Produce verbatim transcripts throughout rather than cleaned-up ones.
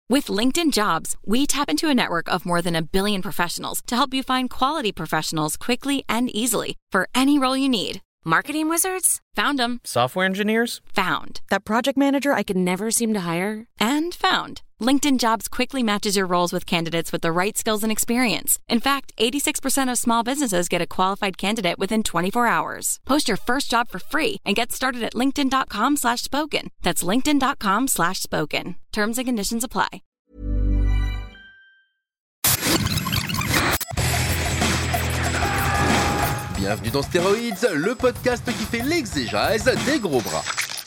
With LinkedIn Jobs, we tap into a network of more than a billion professionals to help you find quality professionals quickly and easily for any role you need. Marketing wizards? Found them. Software engineers? Found. That project manager I could never seem to hire? And found. LinkedIn Jobs quickly matches your roles with candidates with the right skills and experience. In fact, eighty-six percent of small businesses get a qualified candidate within twenty-four hours. Post your first job for free and get started at linkedin.com slash spoken. That's linkedin.com slash spoken. Terms and conditions apply. Bienvenue dans Stéroïdes, le podcast qui fait l'exégèse des gros bras.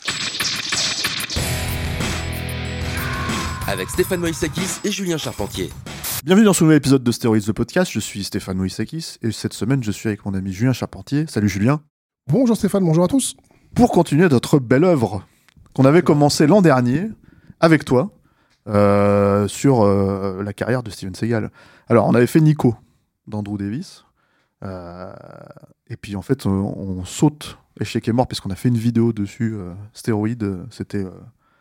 Avec Stéphane Moïsakis et Julien Charpentier. Bienvenue dans ce nouvel épisode de Stéroïdes, le podcast. Je suis Stéphane Moïsakis et cette semaine, je suis avec mon ami Julien Charpentier. Salut Julien. Bonjour Stéphane, bonjour à tous. Pour continuer notre belle œuvre qu'on avait commencé l'an dernier avec toi euh, sur euh, la carrière de Steven Seagal. Alors, on avait fait Nico d'Andrew Davis. Euh, et puis en fait, on, on saute Échec et mort puisqu'on a fait une vidéo dessus, euh, Stéroïdes. C'était euh,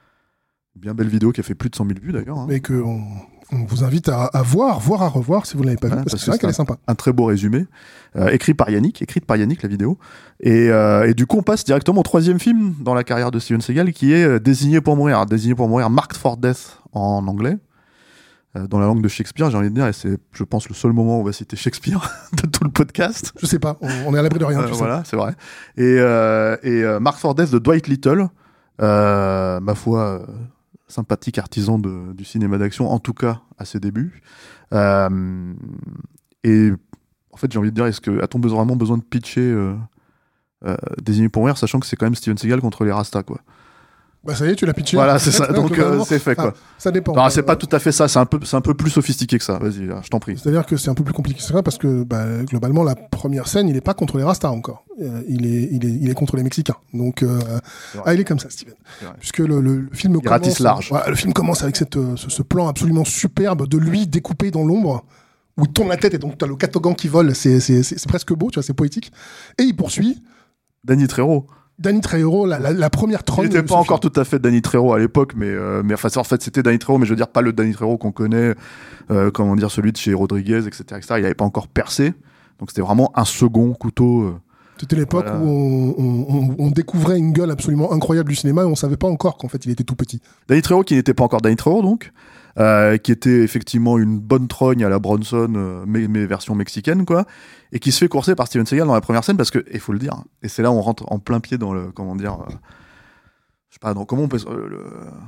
une bien belle vidéo qui a fait plus de cent mille vues d'ailleurs. Hein. Et qu'on on vous invite à, à voir, voire à revoir si vous ne l'avez pas ouais, vu, parce, parce que c'est vrai qu'elle est sympa. Un très beau résumé, euh, écrit par Yannick, écrite par Yannick la vidéo. Et, euh, et du coup, on passe directement au troisième film dans la carrière de Steven Seagal qui est euh, Désigné pour mourir. Désigné pour mourir, Marked for Death en anglais. Dans la langue de Shakespeare, j'ai envie de dire, et c'est, je pense, le seul moment où on va citer Shakespeare de tout le podcast. Je sais pas, on, on est à l'abri de rien. Euh, voilà, sais. C'est vrai. Et, euh, et euh, Marked for Death de Dwight Little, euh, ma foi, euh, sympathique artisan de, du cinéma d'action, en tout cas à ses débuts. Euh, et en fait, j'ai envie de dire, est-ce que a-t-on besoin, vraiment besoin de pitcher euh, euh, Désigné pour mourir, sachant que c'est quand même Steven Seagal contre les Rastas, quoi. Bah ça y est, tu l'as pitché. Voilà, c'est ça. Donc euh, c'est fait quoi. Ah, ça dépend. Non, c'est pas tout à fait ça. C'est un peu, c'est un peu plus sophistiqué que ça. Vas-y, là, je t'en prie. C'est-à-dire que c'est un peu plus compliqué que ça parce que bah, globalement la première scène, il est pas contre les Rastas encore. Euh, il est, il est, il est contre les Mexicains. Donc euh, ah, il est comme ça, Steven. Puisque le, le, le film il commence. large. Voilà, le film commence avec cette, ce, ce plan absolument superbe de lui découpé dans l'ombre, où il tourne la tête et donc t'as le catogan qui vole. C'est, c'est, c'est, c'est presque beau, tu vois, c'est poétique. Et il poursuit. Danny Trejo. Danny Trejo, la, la, la première trône. Il n'était pas encore film. Tout à fait Danny Trejo à l'époque, mais, euh, mais enfin, en fait, c'était Danny Trejo, mais je veux dire, pas le Danny Trejo qu'on connaît, euh, comment dire, celui de chez Rodriguez, et cetera, et cetera. Il n'avait pas encore percé. Donc, c'était vraiment un second couteau. Euh, c'était l'époque voilà. où on, on, on découvrait une gueule absolument incroyable du cinéma et on savait pas encore qu'en fait, il était tout petit. Danny Trejo, qui n'était pas encore Danny Trejo, donc. Euh, qui était effectivement une bonne trogne à la Bronson, euh, mais, mais version mexicaine, quoi, et qui se fait courser par Steven Seagal dans la première scène parce que, il faut le dire, et c'est là où on rentre en plein pied dans le, comment dire, euh, je sais pas, dans, comment on peut, euh, le,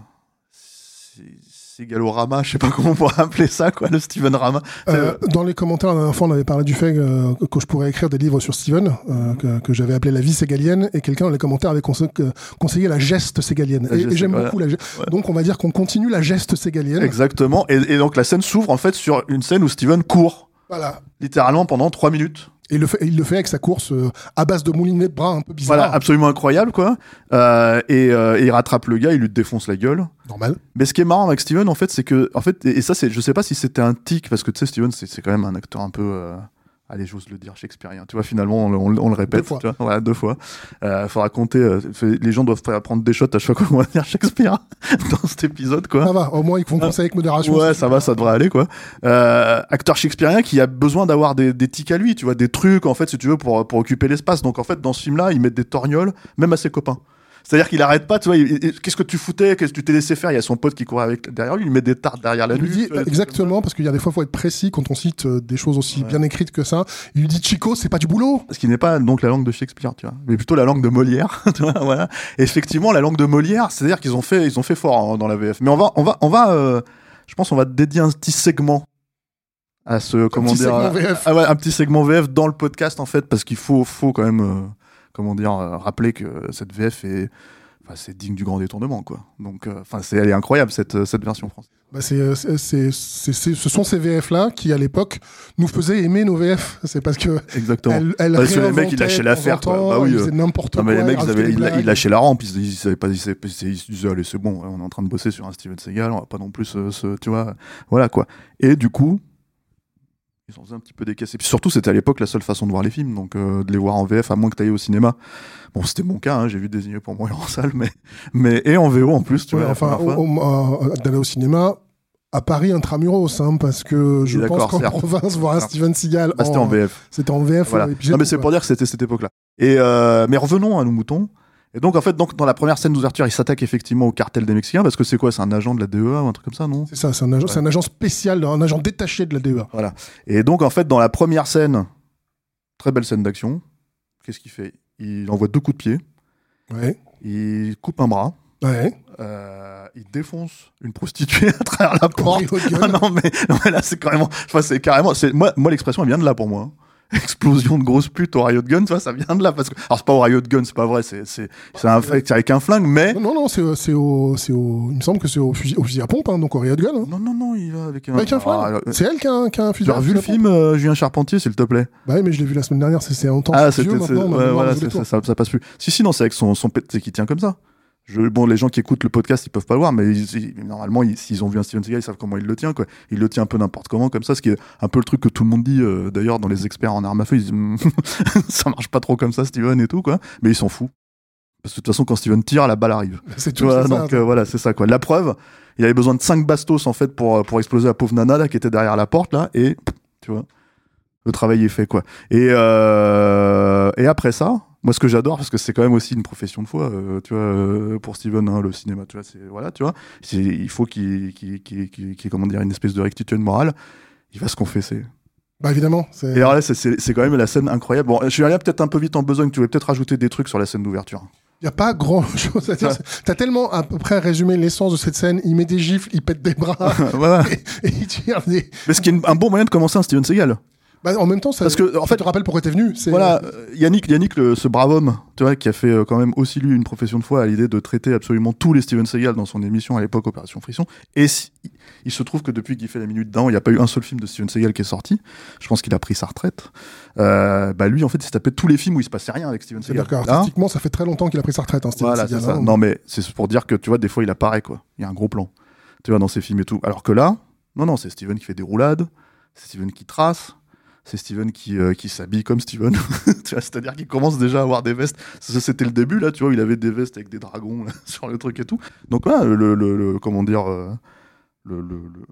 Seagalorama, je sais pas comment on pourrait appeler ça, quoi, le Steven Rama. Euh, dans les commentaires, la dernière fois, on avait parlé du fait euh, que je pourrais écrire des livres sur Steven, euh, que, que j'avais appelé La vie ségalienne, et quelqu'un dans les commentaires avait conse- conseillé la geste ségalienne. La et, geste, et j'aime voilà. beaucoup la geste. Ouais. Donc on va dire qu'on continue la geste ségalienne. Exactement. Et, et donc la scène s'ouvre en fait sur une scène où Steven court. Voilà. Littéralement pendant trois minutes. Et il le fait, il le fait avec sa course euh, à base de moulinet de bras un peu bizarre. Voilà, absolument incroyable, quoi. Euh, et, euh, et il rattrape le gars, il lui défonce la gueule. Normal. Mais ce qui est marrant avec Steven, en fait, c'est que, en fait, et, et ça, c'est, je sais pas si c'était un tic, parce que tu sais, Steven, c'est, c'est quand même un acteur un peu, euh, allez, j'ose le dire, shakespearien. Tu vois, finalement, on, on, on le répète. Deux fois. Tu vois, voilà, deux fois. Euh, faudra compter. Euh, les gens doivent prendre des shots à chaque fois qu'on va dire Shakespeare dans cet épisode, quoi. Ça va. Au moins, ils vont penser avec modération. Ouais, ça va, ça devrait aller, quoi. Euh, acteur shakespearien qui a besoin d'avoir des, des tics à lui, tu vois, des trucs, en fait, si tu veux, pour, pour occuper l'espace. Donc, en fait, dans ce film-là, ils mettent des torgnoles, même à ses copains. C'est-à-dire qu'il arrête pas, tu vois, il, il, qu'est-ce que tu foutais, qu'est-ce que tu t'es laissé faire? Il y a son pote qui courait avec, derrière lui, il met des tartes derrière la nuque. Il lui dit, exactement, parce qu'il y a des fois, il faut être précis quand on cite euh, des choses aussi ouais. bien écrites que ça. Il lui dit, Chico, c'est pas du boulot. Ce qui n'est pas donc la langue de Shakespeare, tu vois, mais plutôt la langue de Molière, tu vois, voilà. Et effectivement, la langue de Molière, c'est-à-dire qu'ils ont fait, ils ont fait fort hein, dans la V F. Mais on va, on va, on va, euh, je pense, on va dédier un petit segment à ce, comment un dire, petit segment V F. Ah ouais, un petit segment V F dans le podcast, en fait, parce qu'il faut, faut quand même, euh, comment dire, euh, rappeler que cette V F est, enfin, c'est digne du grand détournement, quoi. Donc, enfin, euh, c'est, elle est incroyable cette cette version française. Bah c'est, c'est, c'est, c'est, c'est, ce sont ces V F là qui, à l'époque, nous faisaient aimer nos V F. C'est parce que exactement. Elle, elle parce que les mecs ils lâchaient l'affaire, quoi. Bah oui. Ils faisaient n'importe non, quoi. Mais les mecs ils, avaient, ils, ils lâchaient la rampe. Ils, ils savaient pas, ils, ils se disaient allez c'est bon, on est en train de bosser sur un Steven Seagal, on va pas non plus se, se tu vois, voilà quoi. Et du coup. Ils en faisaient un petit peu des caisses. Et puis surtout, c'était à l'époque la seule façon de voir les films, donc euh, de les voir en V F, à moins que t'ailles au cinéma. Bon, c'était mon cas, hein, j'ai vu Désigné pour mourir en salle, mais, mais et en V O en plus, tu ouais, vois. Enfin, au, au, euh, d'aller au cinéma à Paris intramuros, hein, parce que je pense qu'en certes. province, voir un Steven Seagal, bah, c'était en V F. C'était en V F. Voilà. Ouais, non, mais c'est pour dire que c'était cette époque-là. Et euh, mais revenons à nos moutons. Et donc en fait, donc dans la première scène d'ouverture, il s'attaque effectivement au cartel des Mexicains parce que c'est quoi, c'est un agent de la D E A ou un truc comme ça, non ? C'est ça, c'est un agent, ouais. c'est un agent spécial, un agent détaché de la D E A. Voilà. Et donc en fait, dans la première scène, très belle scène d'action. Qu'est-ce qu'il fait ? Il envoie deux coups de pied. Ouais. Il coupe un bras. Ouais. Euh, il défonce une prostituée à travers la porte. Ah non, mais, non mais là c'est carrément, enfin, c'est carrément, c'est moi, moi l'expression elle vient de là pour moi. Explosion de grosse pute au Riot Gun, ça, ça vient de là parce que, alors c'est pas au Riot Gun, c'est pas vrai, c'est c'est c'est un fait avec un flingue, mais non non, non c'est c'est au c'est au, il me semble que c'est au fusil, au fusil à pompe, hein, donc au Riot Gun. Hein. Non non non, il va avec un, avec un flingue. Ah, c'est elle qui a un, qui a un fusil. Tu as vu le film euh, Julien Charpentier, s'il te plaît ? Bah oui, mais je l'ai vu la semaine dernière, c'est c'est longtemps. Ah c'était, c'est, ouais, voilà, c'est, ça, ça, ça passe plus. Si si non, c'est avec son son pet, c'est qui tient comme ça. Je, bon, les gens qui écoutent le podcast, ils peuvent pas le voir, mais ils, ils, normalement, ils, s'ils ont vu un Steven Seagal, ils savent comment il le tient, quoi. Il le tient un peu n'importe comment, comme ça, ce qui est un peu le truc que tout le monde dit, euh, d'ailleurs, dans les experts en armes à feu, ils disent, ça marche pas trop comme ça, Steven et tout, quoi. Mais ils s'en foutent. Parce que de toute façon, quand Steven tire, la balle arrive. C'est tout, vois, c'est donc, ça, euh, voilà, c'est ça, quoi. La preuve, il avait besoin de cinq bastos, en fait, pour, pour exploser la pauvre nana, là, qui était derrière la porte, là, et, tu vois, le travail est fait, quoi. Et, euh, et après ça, moi, ce que j'adore, parce que c'est quand même aussi une profession de foi, euh, tu vois, euh, pour Steven, hein, le cinéma, tu vois, c'est, voilà, tu vois, c'est, il faut qu'il, qu'il, qu'il, qu'il, qu'il, comment dire, une espèce de rectitude morale, il va se confesser. Bah, évidemment. C'est... Et alors là, c'est, c'est, c'est quand même la scène incroyable. Bon, je suis allé peut-être un peu vite en besogne, tu voulais peut-être rajouter des trucs sur la scène d'ouverture. Il n'y a pas grand-chose à dire. Ouais. T'as tellement à peu près résumé l'essence de cette scène. Il met des gifles, il pète des bras, ouais. et, et il tire des... Mais ce qui est un bon moyen de commencer un Steven Seagal. Bah, en même temps, ça, parce que, en ça fait, te rappelle pourquoi t'es venu. C'est... Voilà, Yannick, Yannick le, ce brave homme, tu vois, qui a fait euh, quand même aussi lui une profession de foi à l'idée de traiter absolument tous les Steven Seagal dans son émission à l'époque Opération Frisson. Et si, il se trouve que depuis qu'il fait la minute d'un, il n'y a pas eu un seul film de Steven Seagal qui est sorti. Je pense qu'il a pris sa retraite. Euh, bah lui, en fait, il s'est tapé tous les films où il se passait rien avec Steven Seagal. C'est-à-dire qu'artistiquement, ça fait très longtemps qu'il a pris sa retraite, hein, Steven voilà, Seagal. C'est ça. Hein, non, mais c'est pour dire que tu vois, des fois, il apparaît quoi. Il y a un gros plan, tu vois, dans ses films et tout. Alors que là, non, non, c'est Steven qui fait des roulades, c'est Steven qui trace. C'est Steven qui, euh, qui s'habille comme Steven. Tu vois, c'est-à-dire qu'il commence déjà à avoir des vestes. Ça, c'était le début, là, tu vois, il avait des vestes avec des dragons là, sur le truc et tout. Donc, voilà, le, le, le, comment dire, euh, le, le, le,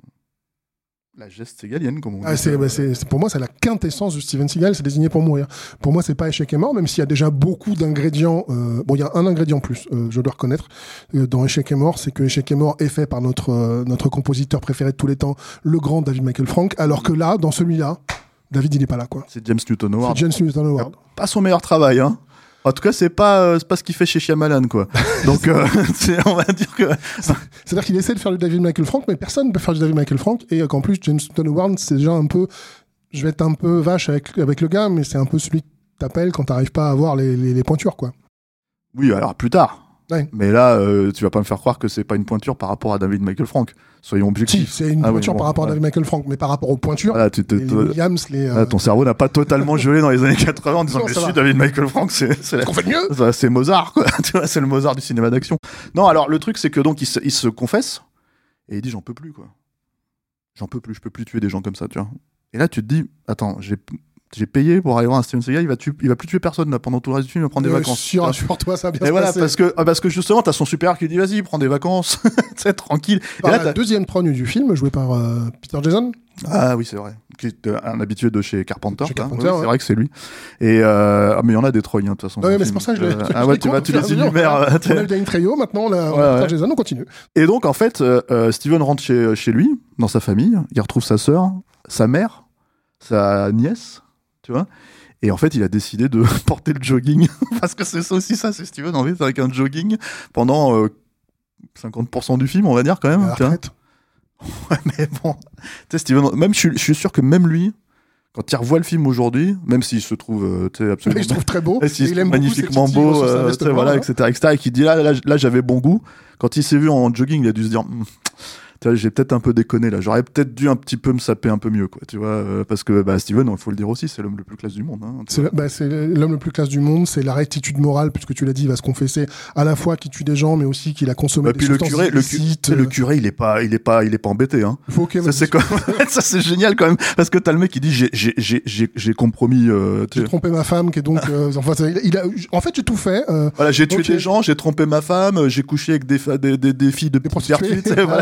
la geste ségalienne, comme on dit. Ah, c'est, bah, c'est, c'est, pour moi, c'est la quintessence de Steven Seagal, c'est désigné pour mourir. Pour moi, c'est pas Échec et mort, même s'il y a déjà beaucoup d'ingrédients. Euh, bon, il y a un ingrédient plus, euh, je dois reconnaître, euh, dans Échec et mort, c'est que Échec et mort est fait par notre, euh, notre compositeur préféré de tous les temps, le grand David Michael Frank, alors que là, dans celui-là, David, il est pas là, quoi. C'est James Newton Howard. C'est James Newton Howard. Pas son meilleur travail, hein. En tout cas, c'est pas, euh, c'est pas ce qu'il fait chez Shyamalan, quoi. Donc, euh, c'est, on va dire que... C'est-à-dire qu'il essaie de faire du David Michael Frank, mais personne ne peut faire du David Michael Frank, et qu'en plus, James Newton Howard, c'est déjà un peu... Je vais être un peu vache avec, avec le gars, mais c'est un peu celui que t'appelles quand t'arrives pas à avoir les, les, les pointures, quoi. Oui, alors plus tard. Ouais. Mais là, euh, tu vas pas me faire croire que c'est pas une pointure par rapport à David Michael Frank. Soyons objectifs. Si, c'est une ah, pointure oui, bon, par rapport ouais. à David Michael Frank, mais par rapport aux pointures, voilà, tu te, les, les Williams, les... Euh... Là, ton cerveau n'a pas totalement gelé dans les années quatre-vingts en disant non, mais si, David Michael Frank, c'est... c'est qu'on fait de mieux. C'est Mozart, quoi. Tu vois, c'est le Mozart du cinéma d'action. Non, alors, le truc, c'est que donc, il se, il se confesse, et il dit, j'en peux plus, quoi. J'en peux plus, je peux plus tuer des gens comme ça, tu vois. Et là, tu te dis, attends, j'ai... J'ai payé pour aller voir un Steven Seagal, il va, tuer, il va plus tuer personne là, pendant tout le reste du film, il va prendre des euh, vacances. Sûr, assure-toi, ça va bien et se voilà, passer. parce que, parce que justement, t'as son supérieur qui lui dit vas-y, prends des vacances, tu sais, tranquille. Par et là, la t'as... deuxième trogne du film, jouée par euh, Peter Jason. Ah oui, c'est vrai. Qui est un habitué de chez Carpenter. Chez là. Carpenter Oui, ouais. C'est vrai que c'est lui. Et euh... ah, mais il y en a des trognes, de toute façon. Ouais, mais c'est pour ça que je l'ai. Euh... Ah ouais, tu vas, tu les énumères. On a eu Danny Trejo, maintenant on a, on ouais, a Peter ouais. Jason, on continue. Et donc, en fait, euh, Steven rentre chez, chez lui, dans sa famille. Il retrouve sa sœur, sa mère, sa nièce, tu vois. Et en fait, il a décidé de porter le jogging, parce que c'est ça aussi ça, c'est Steven en fait, avec un jogging pendant euh, cinquante pour cent du film, on va dire quand même. La retraite. Ouais, mais bon, tu sais, Steven, même, je, je suis sûr que même lui, quand il revoit le film aujourd'hui, même s'il se trouve, euh, tu sais, absolument. Il se trouve très beau. Et s'il se il aime trouve magnifiquement beau, euh, tu sais, voilà, et cetera, et cetera, et qui dit là, là, là, j'avais bon goût. Quand il s'est vu en jogging, il a dû se dire, hm, tu vois, j'ai peut-être un peu déconné là. J'aurais peut-être dû un petit peu me saper un peu mieux, quoi. Tu vois, euh, parce que bah, Steven, il faut le dire aussi, c'est l'homme le plus classe du monde. Hein, c'est, le, bah, c'est l'homme le plus classe du monde. C'est la rectitude morale, puisque tu l'as dit, il va se confesser à la fois qu'il tue des gens, mais aussi qu'il a consommé bah, des puis substances le curé, le, illicites. le curé, il est pas, il est pas, il est pas embêté. Hein. Faut okay, ça, c'est quand même... ça, c'est génial quand même, parce que t'as le mec qui dit, j'ai, j'ai, j'ai, j'ai, j'ai compromis. Euh, j'ai trompé ma femme, qui est donc, euh, enfin, il, il a, en fait, j'ai tout fait. Euh, voilà, j'ai tué okay. des gens, j'ai trompé ma femme, j'ai couché avec des, des, des, des filles de des prostituées, voilà, et cetera, et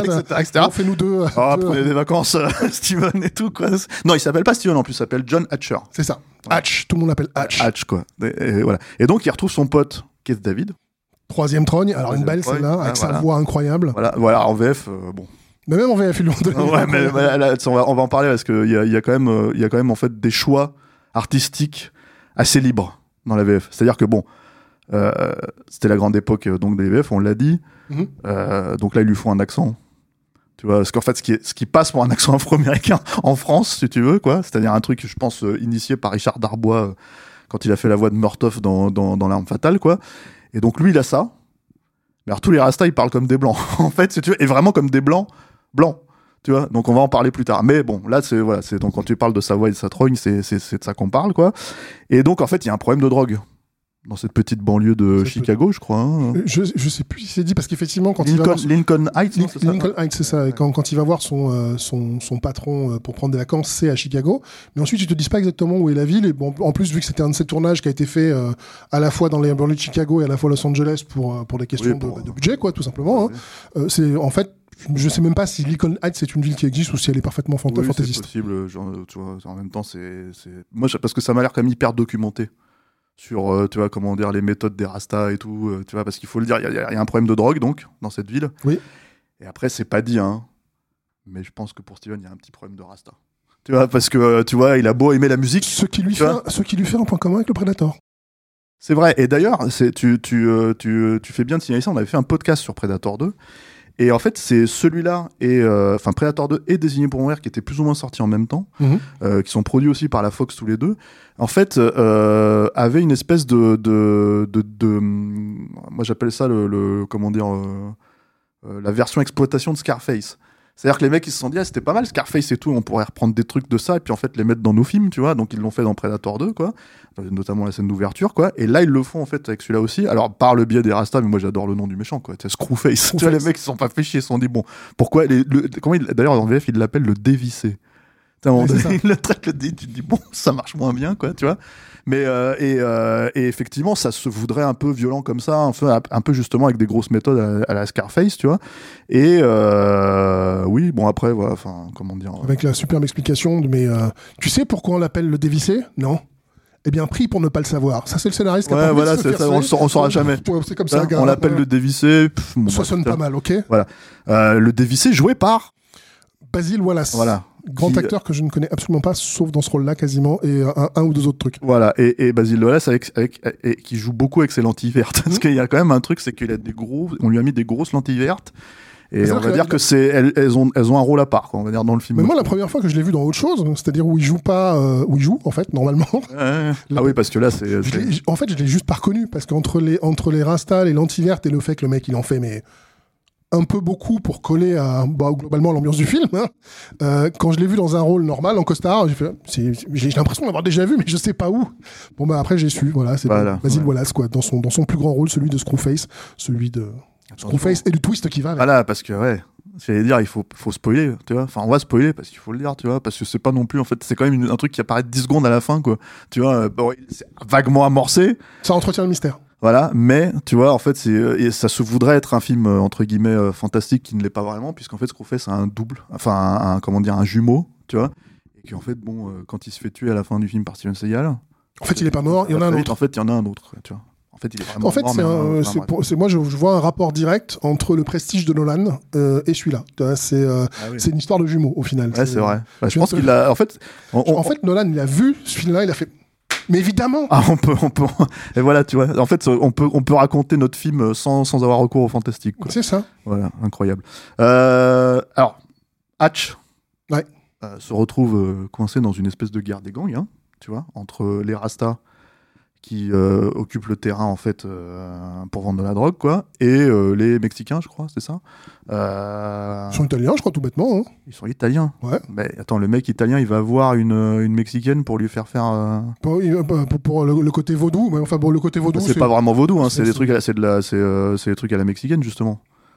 cetera. On fait nous deux. Oh, deux prenez des vacances, euh, Steven et tout, quoi. Non, il s'appelle pas Steven en plus, il s'appelle John Hatcher. C'est ça. Ouais. Hatch, tout le monde l'appelle Hatch. Hatch, quoi. Et, et, voilà. Et donc, il retrouve son pote, Keith David. Troisième trogne, alors Troisième une belle trogne, celle-là, ah, avec voilà. sa voix incroyable. Voilà, voilà en V F, euh, bon. Mais même en V F, ils l'ont donné. Ouais, mais bah, là, on, va, on va en parler parce qu'il y a, y a quand même, euh, il y a quand même en fait des choix artistiques assez libres dans la V F. C'est-à-dire que bon, euh, c'était la grande époque euh, donc des V F, on l'a dit. Mm-hmm. Euh, donc là, ils lui font un accent. Tu vois, parce qu'en fait, ce qui, est, ce qui passe pour un accent afro-américain en France, si tu veux, quoi, c'est-à-dire un truc, je pense, euh, initié par Richard Darbois euh, quand il a fait la voix de Murtaugh dans, dans, dans L'Arme Fatale, quoi. Et donc lui, il a ça. Mais alors tous les Rastas, ils parlent comme des blancs, en fait, si tu veux, et vraiment comme des blancs blancs. Tu vois, donc on va en parler plus tard. Mais bon, là, c'est voilà, c'est donc quand tu parles de sa voix et de sa trogne, c'est c'est c'est de ça qu'on parle, quoi. Et donc en fait, il y a un problème de drogue dans cette petite banlieue de ça Chicago, peut... je crois. Hein. Je je sais plus si c'est dit parce qu'effectivement quand Lincoln, il va voir son... Lincoln Heights, Lin... c'est Lincoln Heights, c'est ça. Ouais. Quand quand il va voir son euh, son son patron euh, pour prendre des vacances, c'est à Chicago. Mais ensuite, ils te disent pas exactement où est la ville. Et bon, en plus, vu que c'était un de ces tournages qui a été fait euh, à la fois dans les banlieues de Chicago et à la fois Los Angeles pour euh, pour des questions oui, pour... De, de budget, quoi, tout simplement. Oui. Hein. Euh, c'est en fait. Je sais même pas si Lincoln Heights c'est une ville qui existe ou si elle est parfaitement fant- oui, fantaisiste. C'est possible, genre, tu vois, en même temps, c'est, c'est... Moi, parce que ça m'a l'air quand même hyper documenté sur, euh, tu vois, comment dire, les méthodes des Rastas et tout, euh, tu vois, parce qu'il faut le dire, il y, y, y a un problème de drogue, donc, dans cette ville. Oui. Et après, c'est pas dit, hein, mais je pense que pour Steven, il y a un petit problème de Rasta. Tu vois, parce que, tu vois, il a beau aimer la musique. Ce qui lui, fait un, ce qui lui fait un point commun avec le Predator. C'est vrai, et d'ailleurs, c'est, tu, tu, euh, tu, tu fais bien de signaler ça, on avait fait un podcast sur Predator deux. Et en fait, c'est celui-là, et enfin euh, Predator deux et Désigné pour mourir, qui étaient plus ou moins sortis en même temps, mmh. euh, qui sont produits aussi par la Fox tous les deux, en fait, euh, avaient une espèce de... de, de, de moi, j'appelle ça le... le comment dire... Euh, euh, la version exploitation de Scarface. C'est-à-dire que les mecs, ils se sont dit, ah, c'était pas mal Scarface et tout, on pourrait reprendre des trucs de ça, et puis en fait, les mettre dans nos films, tu vois, donc ils l'ont fait dans Predator deux, quoi, notamment la scène d'ouverture, quoi, et là, ils le font, en fait, avec celui-là aussi, alors, par le biais des Rastas, mais moi, j'adore le nom du méchant, quoi, tu sais, Screwface, Screwface. Tu vois, les mecs, ils se sont pas fait chier, ils se sont dit, bon, pourquoi, les, le, comment il, d'ailleurs, en V F, ils l'appellent le dévissé. Ouais, il le traite le dé, tu te dis, bon, ça marche moins bien, quoi, tu vois. Mais, euh, et, euh, et effectivement, ça se voudrait un peu violent comme ça, un peu, un peu justement avec des grosses méthodes à, à la Scarface, tu vois. Et euh, oui, bon, après, voilà, enfin, comment dire. Avec la superbe explication, de, mais euh, tu sais pourquoi on l'appelle le dévissé ? Non ? Eh bien, pris pour ne pas le savoir. Ça, c'est le scénariste qui ouais, a pas voilà, c'est ça, on, on saura jamais. C'est comme ça, ça gars. On l'appelle ouais. le dévissé. Pff, bon, ça sonne pas mal, ok ? Voilà. Euh, le dévissé joué par Basil Wallace. Voilà. Grand qui... acteur que je ne connais absolument pas, sauf dans ce rôle-là quasiment, et un, un ou deux autres trucs. Voilà, et, et Basil Wallace avec, avec, et, qui joue beaucoup avec ses lentilles vertes. Parce mmh. qu'il y a quand même un truc, c'est qu'il a des gros, on lui a mis des grosses lentilles vertes. Et c'est on va dire que, que c'est, elles, elles, ont, elles ont un rôle à part, quoi, on va dire, dans le film. Mais moi, la première fois que je l'ai vu dans autre chose, c'est-à-dire où il joue pas, euh, où il joue, en fait, normalement. Ouais. Ah oui, parce que là, c'est. c'est... En fait, je l'ai juste pas reconnu, parce qu'entre les, entre les Rastas, les lentilles vertes et le fait que le mec, il en fait, mais. un peu beaucoup pour coller à bah, globalement l'ambiance du film. Hein. Euh, quand je l'ai vu dans un rôle normal en costard, j'ai, fait, c'est, j'ai, j'ai l'impression d'avoir déjà vu, mais je sais pas où. Bon bah après j'ai su, voilà, c'est voilà, Basil ouais. Wallace quoi, dans son dans son plus grand rôle, celui de Screwface, celui de Attention. Screwface et du twist qui va. Avec. Voilà, parce que ouais. J'allais dire, il faut, faut spoiler, tu vois. Enfin, on va spoiler parce qu'il faut le dire, tu vois. Parce que c'est pas non plus, en fait, c'est quand même une, un truc qui apparaît dix secondes à la fin, quoi. Tu vois, bon, c'est vaguement amorcé. Ça entretient le mystère. Voilà, mais tu vois, en fait, c'est et ça se voudrait être un film entre guillemets euh, fantastique qui ne l'est pas vraiment, puisqu'en fait, ce qu'on fait, c'est un double, enfin, un, un comment dire, un jumeau, tu vois, et qu'en fait, bon, euh, quand il se fait tuer à la fin du film par Steven Seagal, en fait, il est pas mort, il y en a un autre. En fait, il y en a un autre, tu vois. En fait, il est vraiment en fait, mort, c'est, un, un, c'est, pour, c'est moi, je, je vois un rapport direct entre le Prestige de Nolan euh, et celui-là. C'est, euh, ah oui. c'est une histoire de jumeaux au final. Ouais, c'est, c'est vrai. Bah, je pense qu'il a, en fait, on, on, en fait, Nolan, il a vu ce film-là, il a fait. Mais évidemment. Ah, on peut, on peut. Et voilà, tu vois. En fait, on peut, on peut raconter notre film sans, sans avoir recours au fantastique. Quoi. C'est ça. Voilà, incroyable. Euh, alors, Hatch. Ouais. Euh, se retrouve euh, coincé dans une espèce de guerre des gangs, hein, tu vois, entre les Rastas qui euh, occupent le terrain en fait euh, pour vendre de la drogue, quoi, et euh, les Mexicains, je crois, c'est ça. Euh... Ils sont italiens, je crois, tout bêtement. Hein. Ils sont italiens. Ouais. Mais attends, le mec italien, il va voir une, une Mexicaine pour lui faire faire. Euh... Pour, pour, pour le, le côté vaudou, mais enfin pour le côté vaudou. C'est, c'est pas vraiment vaudou, hein. C'est, c'est des trucs, à, c'est de la, c'est, euh, c'est des trucs à la mexicaine justement.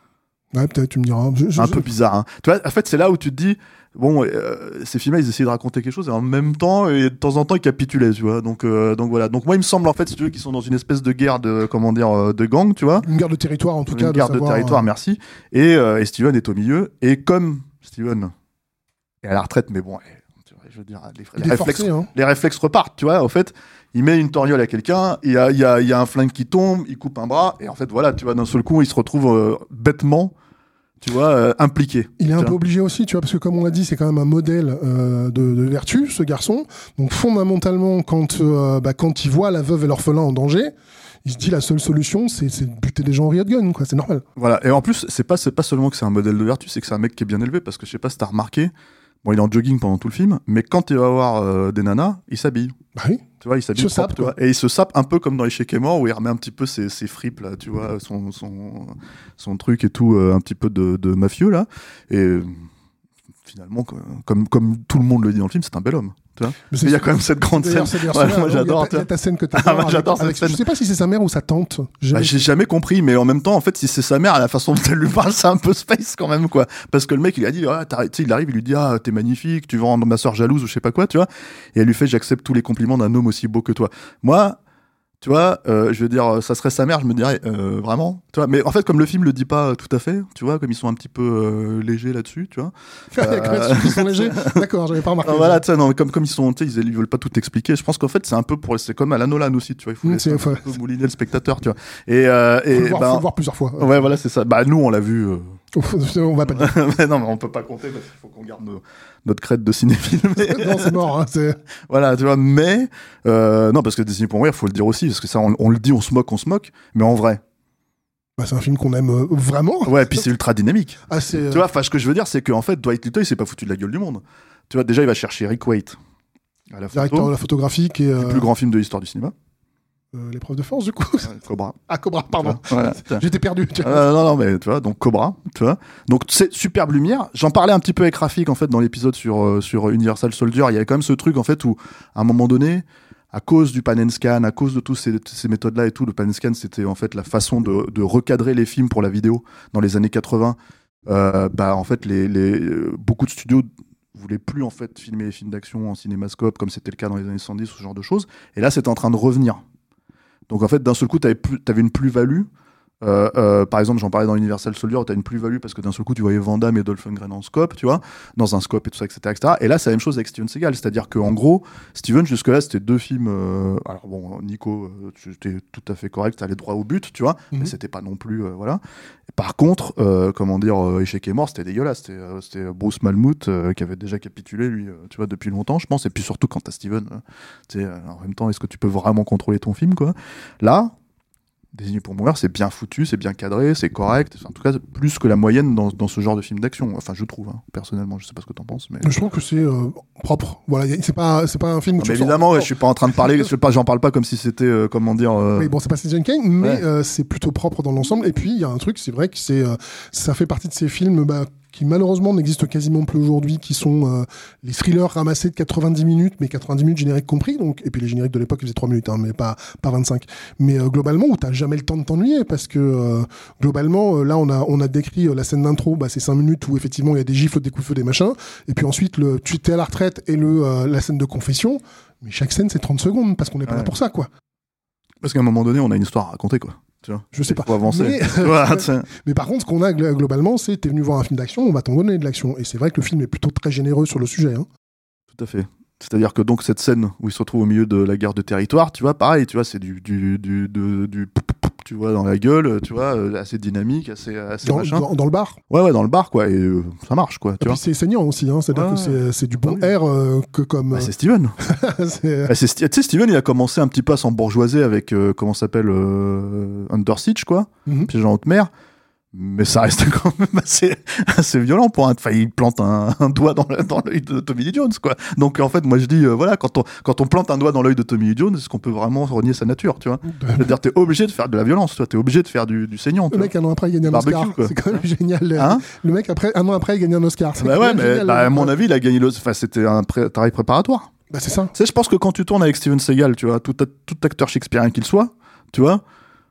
Ouais, peut-être, tu me diras. Je, je, un je... peu bizarre. Hein. Tu vois, en fait, c'est là où tu te dis, bon, euh, ces films-là, ils essayaient de raconter quelque chose et en même temps, et de temps en temps, ils capitulaient, tu vois. Donc, euh, donc voilà. Donc moi, il me semble en fait, si tu veux, qu'ils sont dans une espèce de guerre de, comment dire, euh, de gang, tu vois. Une guerre de territoire, en tout une cas. Une guerre de, de savoir, territoire, euh... merci. Et, euh, et Steven est au milieu. Et comme Steven est à la retraite, mais bon, je veux dire, les, les, réflexes, forcé, hein. les réflexes repartent, tu vois. En fait, il met une torgnole à quelqu'un, il y a, il y a, il y a un flingue qui tombe, il coupe un bras, et en fait, voilà, tu vois, d'un seul coup, il se retrouve euh, bêtement. Tu vois, euh, impliqué. Il est un vois. peu obligé aussi, tu vois, parce que comme on l'a dit, c'est quand même un modèle euh, de, de vertu, ce garçon. Donc fondamentalement, quand, euh, bah, quand il voit la veuve et l'orphelin en danger, il se dit la seule solution, c'est, c'est de buter des gens en riot gun, quoi. C'est normal. Voilà. Et en plus, c'est pas, c'est pas seulement que c'est un modèle de vertu, c'est que c'est un mec qui est bien élevé, parce que je sais pas si t'as remarqué, bon, il est en jogging pendant tout le film, mais quand il va voir euh, des nanas, il s'habille. Bah oui. Tu vois, il s'habille Il se propre, sape, tu vois. Et il se sape un peu comme dans Échec et Mort, où il remet un petit peu ses, ses fripes, là, tu vois, son, son, son truc et tout, euh, un petit peu de, de mafieux, là. Et euh, finalement, comme, comme tout le monde le dit dans le film, c'est un bel homme. Tu vois. Mais il y a quand même cette grande scène. Ouais, moi, j'adore. Il y a ta scène que tu ah, moi, j'adore cette avec, scène. Je sais pas si c'est sa mère ou sa tante. J'ai bah, jamais compris, mais en même temps, en fait, si c'est sa mère, la façon dont elle lui parle, c'est un peu space quand même, quoi. Parce que le mec, il a dit, ah, tu sais, il arrive, il lui dit, ah, t'es magnifique, tu veux rendre ma soeur jalouse ou je sais pas quoi, tu vois. Et elle lui fait, j'accepte tous les compliments d'un homme aussi beau que toi. Moi, tu vois, euh, je veux dire, ça serait sa mère, je me dirais, euh, vraiment, tu vois. Mais en fait, comme le film le dit pas tout à fait, tu vois, comme ils sont un petit peu euh, légers là-dessus, tu vois. euh... ils sont légers. D'accord, j'avais pas remarqué. Voilà, tu sais, non, comme comme ils sont, tu sais, ils, ils veulent pas tout expliquer. Je pense qu'en fait, c'est un peu pour, c'est comme à la Nolan aussi, tu vois. Il faut, mmh, laisser un faut... peu mouliner le spectateur, tu vois. Et, euh, et faut, le voir, bah, faut le voir plusieurs fois. Ouais, voilà, c'est ça. Bah nous, on l'a vu. Euh... on va pas dire. mais non, mais on peut pas compter parce qu'il faut qu'on garde nos, notre crête de cinéphile. Mais... non, c'est mort. Hein, c'est... Voilà, tu vois. Mais euh, non, parce que Désigné pour mourir, faut le dire aussi, parce que ça, on, on le dit, on se moque, on se moque, mais en vrai. Bah, c'est un film qu'on aime euh, vraiment. Ouais, et puis c'est ultra dynamique. Ah, c'est, tu vois, enfin, ce que je veux dire, c'est qu'en fait, Dwight Little, il s'est pas foutu de la gueule du monde. Tu vois, déjà, il va chercher Rick Waite à la photo, directeur de la photographie, qui est euh... le plus grand film de l'histoire du cinéma. Euh, l'épreuve de force, du coup. Ouais, Cobra. Ah, Cobra, pardon. Voilà, j'étais perdu. Tu vois. Euh, non, non, mais tu vois, donc Cobra, tu vois. Donc c'est superbe lumière. J'en parlais un petit peu avec Rafik en fait dans l'épisode sur euh, sur Universal Soldier. Il y avait quand même ce truc en fait où à un moment donné, à cause du pan and scan, à cause de toutes ces, ces méthodes-là et tout, le pan and scan c'était en fait la façon de, de recadrer les films pour la vidéo dans les années quatre-vingts. Euh, bah en fait les les euh, beaucoup de studios voulaient plus en fait filmer les films d'action en cinémascope comme c'était le cas dans les années soixante-dix, ce genre de choses. Et là c'était en train de revenir. Donc en fait, d'un seul coup, tu avais une plus-value. Euh, euh, par exemple, j'en parlais dans Universal Soldier, où tu as une plus-value parce que d'un seul coup, tu voyais Van Damme et Dolph Lundgren en scope, tu vois, dans un scope et tout ça, et cetera, et cetera. Et là, c'est la même chose avec Steven Seagal. C'est-à-dire qu'en gros, Steven, jusque-là, c'était deux films. Euh... Alors bon, Nico, euh, tu étais tout à fait correct, tu allais droit au but, tu vois, mm-hmm. mais c'était pas non plus. Euh, voilà. Et par contre, euh, comment dire, euh, Échec et Mort, c'était dégueulasse. C'était, euh, c'était Bruce Malmuth euh, qui avait déjà capitulé, lui, euh, tu vois, depuis longtemps, je pense. Et puis surtout, quand t'as Steven, euh, tu sais, euh, en même temps, est-ce que tu peux vraiment contrôler ton film, quoi. Là, Désigné pour mourir, c'est bien foutu, c'est bien cadré, c'est correct. Enfin, en tout cas, plus que la moyenne dans, dans ce genre de film d'action. Enfin, je trouve, hein, personnellement, je sais pas ce que t'en penses, mais je trouve que c'est euh, propre. Voilà, c'est pas, c'est pas un film. Où non, tu mais évidemment, ouais, je suis pas en train de parler. je pas, j'en parle pas comme si c'était, euh, comment dire. Euh... Oui, bon, c'est pas Citizen Kane, mais ouais. euh, c'est plutôt propre dans l'ensemble. Et puis, il y a un truc, c'est vrai que c'est, euh, ça fait partie de ces films. Bah, qui malheureusement n'existent quasiment plus aujourd'hui, qui sont euh, les thrillers ramassés de quatre-vingt-dix minutes, mais quatre-vingt-dix minutes génériques compris, donc, et puis les génériques de l'époque ils faisaient trois minutes, hein, mais pas, pas vingt-cinq. Mais euh, globalement, où t'as jamais le temps de t'ennuyer, parce que euh, globalement, euh, là on a, on a décrit euh, la scène d'intro, bah, c'est cinq minutes où effectivement il y a des gifles, des coups de feu, des machins, et puis ensuite le, tu t'es à la retraite et le, euh, la scène de confession, mais chaque scène c'est trente secondes, parce qu'on n'est pas ouais. là pour ça, quoi. Parce qu'à un moment donné, on a une histoire à raconter, quoi. Tu vois, je sais pas. Faut avancer. Mais, voilà, mais par contre, ce qu'on a globalement, c'est t'es venu voir un film d'action, on va t'en donner de l'action. Et c'est vrai que le film est plutôt très généreux sur le sujet. Hein. Tout à fait. C'est-à-dire que donc cette scène où il se retrouve au milieu de la guerre de territoire, tu vois, pareil, tu vois, c'est du du du du, du tu vois dans la gueule, tu vois, assez dynamique, assez assez dans, machin. Dans, dans le bar. Ouais ouais, dans le bar quoi, et euh, ça marche quoi. Tu et vois. Puis c'est saignant aussi, hein, c'est-à-dire ouais. que c'est c'est du bon oui. air euh, que comme. Bah, c'est Steven. c'est... Bah, c'est tu sais Steven, il a commencé un petit peu à s'embourgeoiser avec euh, comment s'appelle euh, Under Siege quoi, mm-hmm. Piège en haute mer. Mais ça reste quand même assez, assez violent pour un. Enfin, il plante un, un doigt dans, le, dans l'œil de Tommy Lee Jones, quoi. Donc, en fait, moi, je dis, euh, voilà, quand on, quand on plante un doigt dans l'œil de Tommy Lee Jones, est-ce qu'on peut vraiment renier sa nature, tu vois? C'est-à-dire, t'es obligé de faire de la violence, tu vois, t'es obligé de faire du, du saignant. Le mec, un an après, il gagne un Barbecue, Oscar. quoi. C'est quand même génial. Hein le mec, après, un an après, il gagne un Oscar. C'est bah ouais, mais génial, bah, à mon avis, il a gagné le. Enfin, c'était un pré- travail préparatoire. Bah, c'est ça. Tu sais, je pense que quand tu tournes avec Steven Seagal, tu vois, tout, tout acteur shakespearien qu'il soit, tu vois.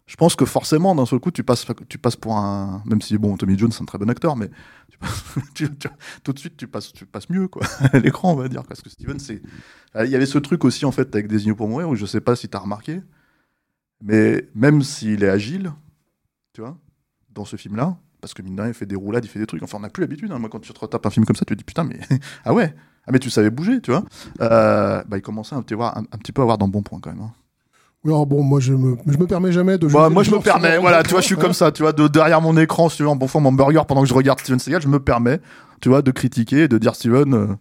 je pense que forcément, d'un seul coup, tu passes, tu passes pour un... Même si, bon, Tommy Jones, c'est un très bon acteur, mais tu passes, tu, tu, tout de suite, tu passes, tu passes mieux, quoi, à l'écran, on va dire. Parce que Steven, c'est... Il y avait ce truc aussi, en fait, avec Désigné pour mourir, où je sais pas si tu as remarqué, mais même s'il est agile, tu vois, dans ce film-là, parce que mine de rien, il fait des roulades, il fait des trucs. Enfin, on n'a plus l'habitude. Hein. Moi, quand tu te retapes un film comme ça, tu te dis putain, mais ah ouais, ah mais tu savais bouger, tu vois. Euh, bah, il commençait un petit, voir, un, un petit peu à avoir dans bon point quand même. Hein. Oui, alors bon, moi je me, je me permets jamais de. Bah, moi je me permets, voilà, tu vois, je suis comme ça, tu vois, de derrière mon écran, si tu veux, en bon fond mon burger pendant que je regarde Steven Seagal, je me permets, tu vois, de critiquer, de dire Steven, euh,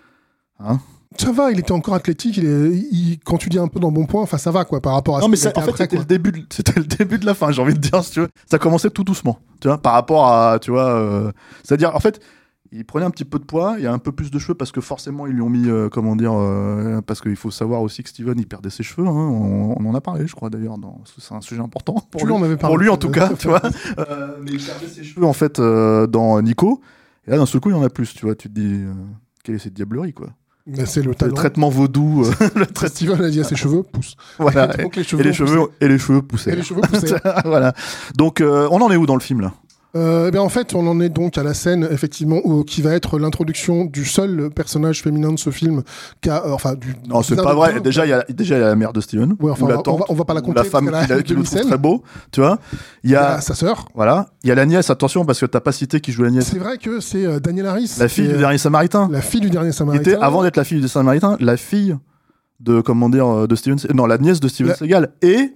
hein. Ça va, il était encore athlétique. Il est, il, quand tu dis un peu dans bon point, enfin ça va quoi par rapport à. Non mais ça, en fait c'était le début, de, c'était le début de la fin. J'ai envie de dire, si tu veux, ça commençait tout doucement, tu vois, par rapport à, tu vois, euh, c'est-à-dire en fait, il prenait un petit peu de poids, il y a un peu plus de cheveux parce que forcément ils lui ont mis, euh, comment dire, euh, parce qu'il faut savoir aussi que Steven il perdait ses cheveux. Hein, on, on en a parlé, je crois d'ailleurs, dans, c'est un sujet important pour tu lui, en avais parlé, pour lui en tout cas, tu vois. Euh, mais il perdait ses cheveux en fait euh, dans Nico. Et là d'un seul coup il y en a plus, tu vois. Tu te dis, euh, quelle est cette diablerie quoi. Mais c'est le, talent. Le traitement vaudou. Euh, le tra- Steven a dit à ses cheveux pousse. Voilà. Et, donc, les cheveux et, les cheveux, et les cheveux poussaient. Et les cheveux poussaient. Voilà. Donc euh, on en est où dans le film là? Euh, ben en fait, on en est donc à la scène effectivement où, qui va être l'introduction du seul personnage féminin de ce film. Qui a, euh, enfin, du, non, c'est pas vrai. Déjà, il y a déjà y a la mère de Steven. Ouais, enfin, on, va, on, va, on va pas la compter. La femme qui, qui le trouve très beau, tu vois. Il y a sa sœur. Voilà. Il y a la nièce. Attention, parce que t'as pas cité qui joue la nièce. C'est vrai que c'est euh, Danielle Harris. La fille du euh, dernier Samaritain. La fille du dernier Samaritain. Qui était avant d'être la fille du Samaritain, la fille de comment dire de Steven. Non, la nièce de Steven la... Seagal et.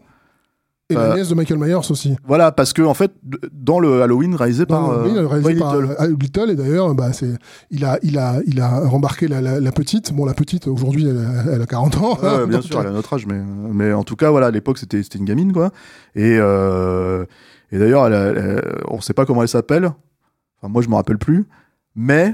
Et euh, la nièce de Michael Myers aussi. Voilà, parce que en fait, dans le Halloween réalisé dans par, oui, euh, réalisé by par Little. Euh, Little, et d'ailleurs, bah, c'est, il a, il a, il a rembarqué la, la, la petite. Bon, la petite aujourd'hui, elle, elle a quarante ans. Ouais, bien sûr, elle a notre âge, mais, mais en tout cas, voilà, à l'époque, c'était, c'était une gamine, quoi. Et, euh, et d'ailleurs, elle, elle, on sait pas comment elle s'appelle. Enfin, moi, je me rappelle plus, mais.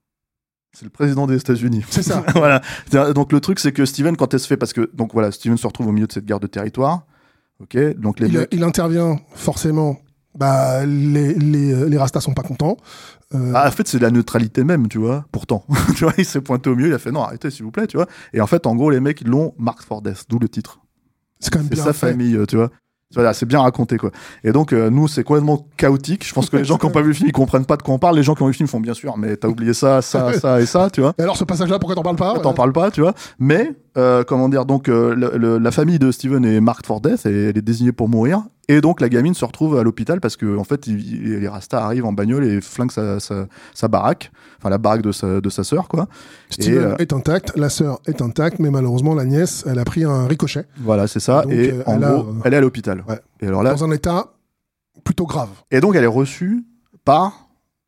C'est le président des États-Unis. C'est ça. Voilà. Donc le truc, c'est que Steven, quand elle se fait, parce que donc voilà, Steven se retrouve au milieu de cette guerre de territoire. Ok, donc les il, mecs... il intervient forcément. Bah, les les les Rastas sont pas contents. Euh... Ah, en fait, c'est la neutralité même, tu vois. Pourtant, tu vois, il s'est pointé au milieu, il a fait non, arrêtez s'il vous plaît, tu vois. Et en fait, en gros, les mecs ils l'ont marked for death, d'où le titre. C'est quand même c'est bien sa fait. famille, tu vois. Voilà, c'est bien raconté, quoi. Et donc, euh, nous, c'est complètement chaotique. Je pense que les gens qui n'ont pas vu le film, ils comprennent pas de quoi on parle. Les gens qui ont vu le film font bien sûr, mais t'as oublié ça, ça, ça et ça, tu vois. Et alors, ce passage-là, pourquoi t'en parles pas? T'en parles pas, tu vois. Mais, euh, comment dire, donc, euh, le, le, la famille de Steven est marked for death et elle est désignée pour mourir. Et donc, la gamine se retrouve à l'hôpital parce que, en fait, il, il, les Rastas arrivent en bagnole et flinguent sa, sa, sa baraque. Enfin, la baraque de sa, de sa sœur, quoi. Steven et, euh, est intact, la sœur est intacte, mais malheureusement, la nièce, elle a pris un ricochet. Voilà, c'est ça. Donc, et euh, en gros, a, euh... elle est à l'hôpital. Ouais. Et alors là, dans un état plutôt grave. Et donc, elle est reçue par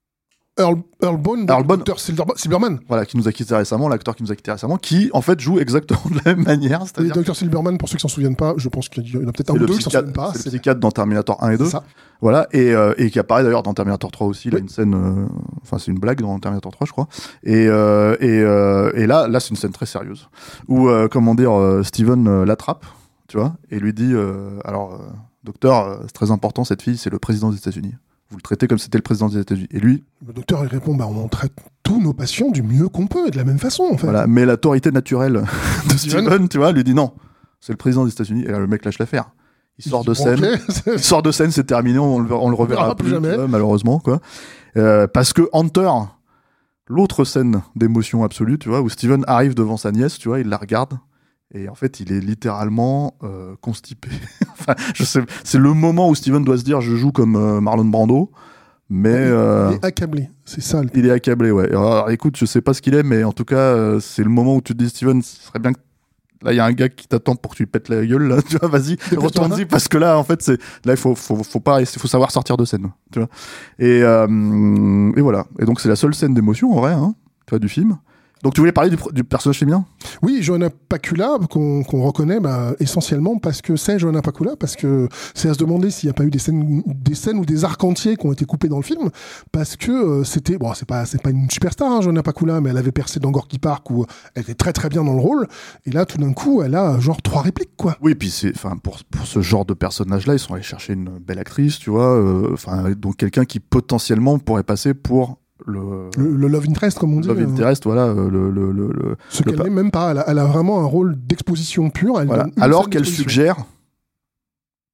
Earl, Earl Bone, Earl Bone. docteur Silberman. Voilà, qui nous a quitté récemment, l'acteur qui nous a quitté récemment, qui en fait joue exactement de la même manière. C'est-à-dire... docteur Silberman, pour ceux qui s'en souviennent pas, je pense qu'il y en a peut-être un ou deux qui s'en souviennent pas. C'est le psychiatre dans Terminator un et deux. Ça. Voilà, et, euh, et qui apparaît d'ailleurs dans Terminator trois aussi. Il oui. a une scène, enfin euh, c'est une blague dans Terminator trois, je crois. Et, euh, et, euh, et là, là c'est une scène très sérieuse où, euh, comment dire, euh, Steven euh, l'attrape, tu vois, et lui dit, euh, alors, euh, docteur, euh, c'est très important, cette fille, c'est le président des États-Unis. Vous le traitez comme si c'était le président des États-Unis. Et lui, le docteur il répond, bah on traite tous nos patients du mieux qu'on peut et de la même façon en fait. Voilà, mais l'autorité naturelle de Steven, tu vois, lui dit non, c'est le président des États-Unis. Et là, le mec lâche l'affaire. Il, il sort de scène. Okay. Il sort de scène, c'est terminé, on le, on le reverra plus, jamais. Vois, malheureusement, quoi. Euh, parce que Hunter, l'autre scène d'émotion absolue, tu vois, où Steven arrive devant sa nièce, tu vois, il la regarde. Et en fait, il est littéralement euh, constipé. Enfin, je sais, c'est le moment où Steven doit se dire, je joue comme euh, Marlon Brando, mais... Il, euh, il est accablé, c'est ça. Le... Il est accablé, ouais. Alors, écoute, je sais pas ce qu'il est, mais en tout cas, euh, c'est le moment où tu te dis, Steven, ce serait bien que... Là, il y a un gars qui t'attend pour que tu lui pètes la gueule, là, tu vois, vas-y, retourne-y, parce que là, en fait, c'est... Là, il faut, faut, faut pas... Il faut savoir sortir de scène, tu vois. Et, euh, et voilà. Et donc, c'est la seule scène d'émotion, en vrai, hein, tu vois, du film. Donc tu voulais parler du, du personnage féminin ? Oui, Joanna Pacula, qu'on, qu'on reconnaît bah, essentiellement parce que c'est Joanna Pacula, parce que c'est à se demander s'il n'y a pas eu des scènes, des scènes ou des arcs entiers qui ont été coupés dans le film, parce que euh, c'était, bon, c'est pas, c'est pas une superstar, hein, Joanna Pacula, mais elle avait percé dans Gorky Park où elle était très très bien dans le rôle, et là tout d'un coup, elle a genre trois répliques, quoi. Oui, puis c'est, enfin, pour pour ce genre de personnage-là, ils sont allés chercher une belle actrice, tu vois, enfin, euh, donc quelqu'un qui potentiellement pourrait passer pour Le, le, le love interest comme on dit. Love interest, euh, voilà. Le, le, le, le, Ce le qu'elle n'est même pas. Elle a, elle a vraiment un rôle d'exposition pure. Elle voilà. Alors qu'elle suggère,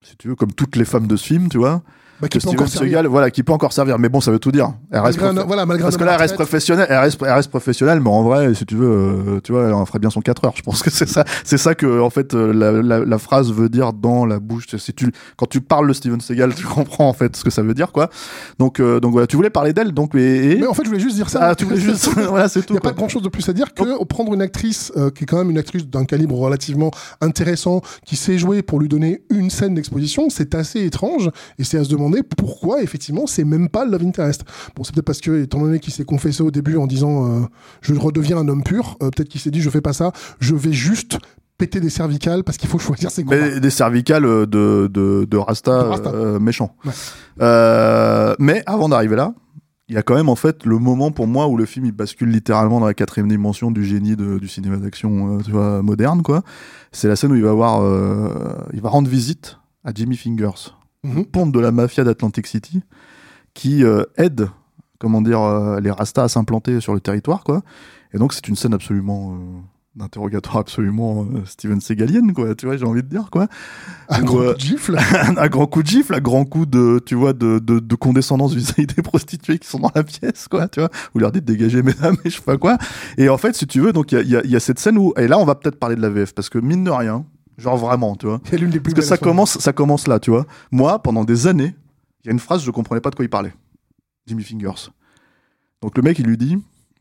si tu veux, comme toutes les femmes de ce film, tu vois. Bah, qui que peut Steven encore servir. Seagal, voilà, qui peut encore servir. Mais bon, ça veut tout dire. Elle reste Malgré un- profe- voilà, malgré Parce un que homme là, à elle reste retraite. professionnelle, elle reste, elle reste professionnelle, mais en vrai, si tu veux, euh, tu vois, elle en ferait bien son quatre heures. Je pense que c'est ça, c'est ça que, en fait, euh, la, la, la phrase veut dire dans la bouche. Si tu, quand tu parles de Steven Seagal, tu comprends, en fait, ce que ça veut dire, quoi. Donc, euh, donc voilà, tu voulais parler d'elle, donc, et, et... Mais en fait, je voulais juste dire ça. Ah, tu voulais juste, voilà, c'est Il tout. n'y a quoi. pas grand chose de plus à dire que prendre une actrice euh, qui est quand même une actrice d'un calibre relativement intéressant, qui sait jouer pour lui donner une scène d'exposition, c'est assez étrange et c'est à se demander pourquoi effectivement c'est même pas Love Interest. Bon, c'est peut-être parce que, étant donné qu'il s'est confessé au début en disant euh, je redeviens un homme pur, euh, peut-être qu'il s'est dit je fais pas ça, je vais juste péter des cervicales parce qu'il faut choisir ses combats. Mais des cervicales de, de, de Rasta, De Rasta. Euh, méchant. Ouais. Euh, mais avant d'arriver là, il y a quand même en fait le moment pour moi où le film il bascule littéralement dans la quatrième dimension du génie de, du cinéma d'action, euh, tu vois, moderne, quoi. C'est la scène où il va avoir, euh, il va rendre visite à Jimmy Fingers, Mhm. ponte de la mafia d'Atlantic City, qui euh, aide, comment dire, euh, les Rastas à s'implanter sur le territoire, quoi. Et donc c'est une scène absolument euh, d'interrogatoire absolument euh, Steven Seagalienne, quoi. Tu vois, j'ai envie de dire, quoi. Un Ou, gros euh, coup de gifle. un grand coup de gifle, un grand coup de, tu vois, de, de, de condescendance vis-à-vis des prostituées qui sont dans la pièce, quoi, tu vois. Vous leur dites dégagez, mesdames, et je sais pas quoi. Et en fait, si tu veux, donc il y a, y, a, y a cette scène où, et là, on va peut-être parler de la V F, parce que mine de rien, genre vraiment, tu vois. C'est l'une des plus Parce que belles ça fois. commence, ça commence là, tu vois. Moi, pendant des années, il y a une phrase, je comprenais pas de quoi il parlait. Jimmy Fingers. Donc le mec, il lui dit.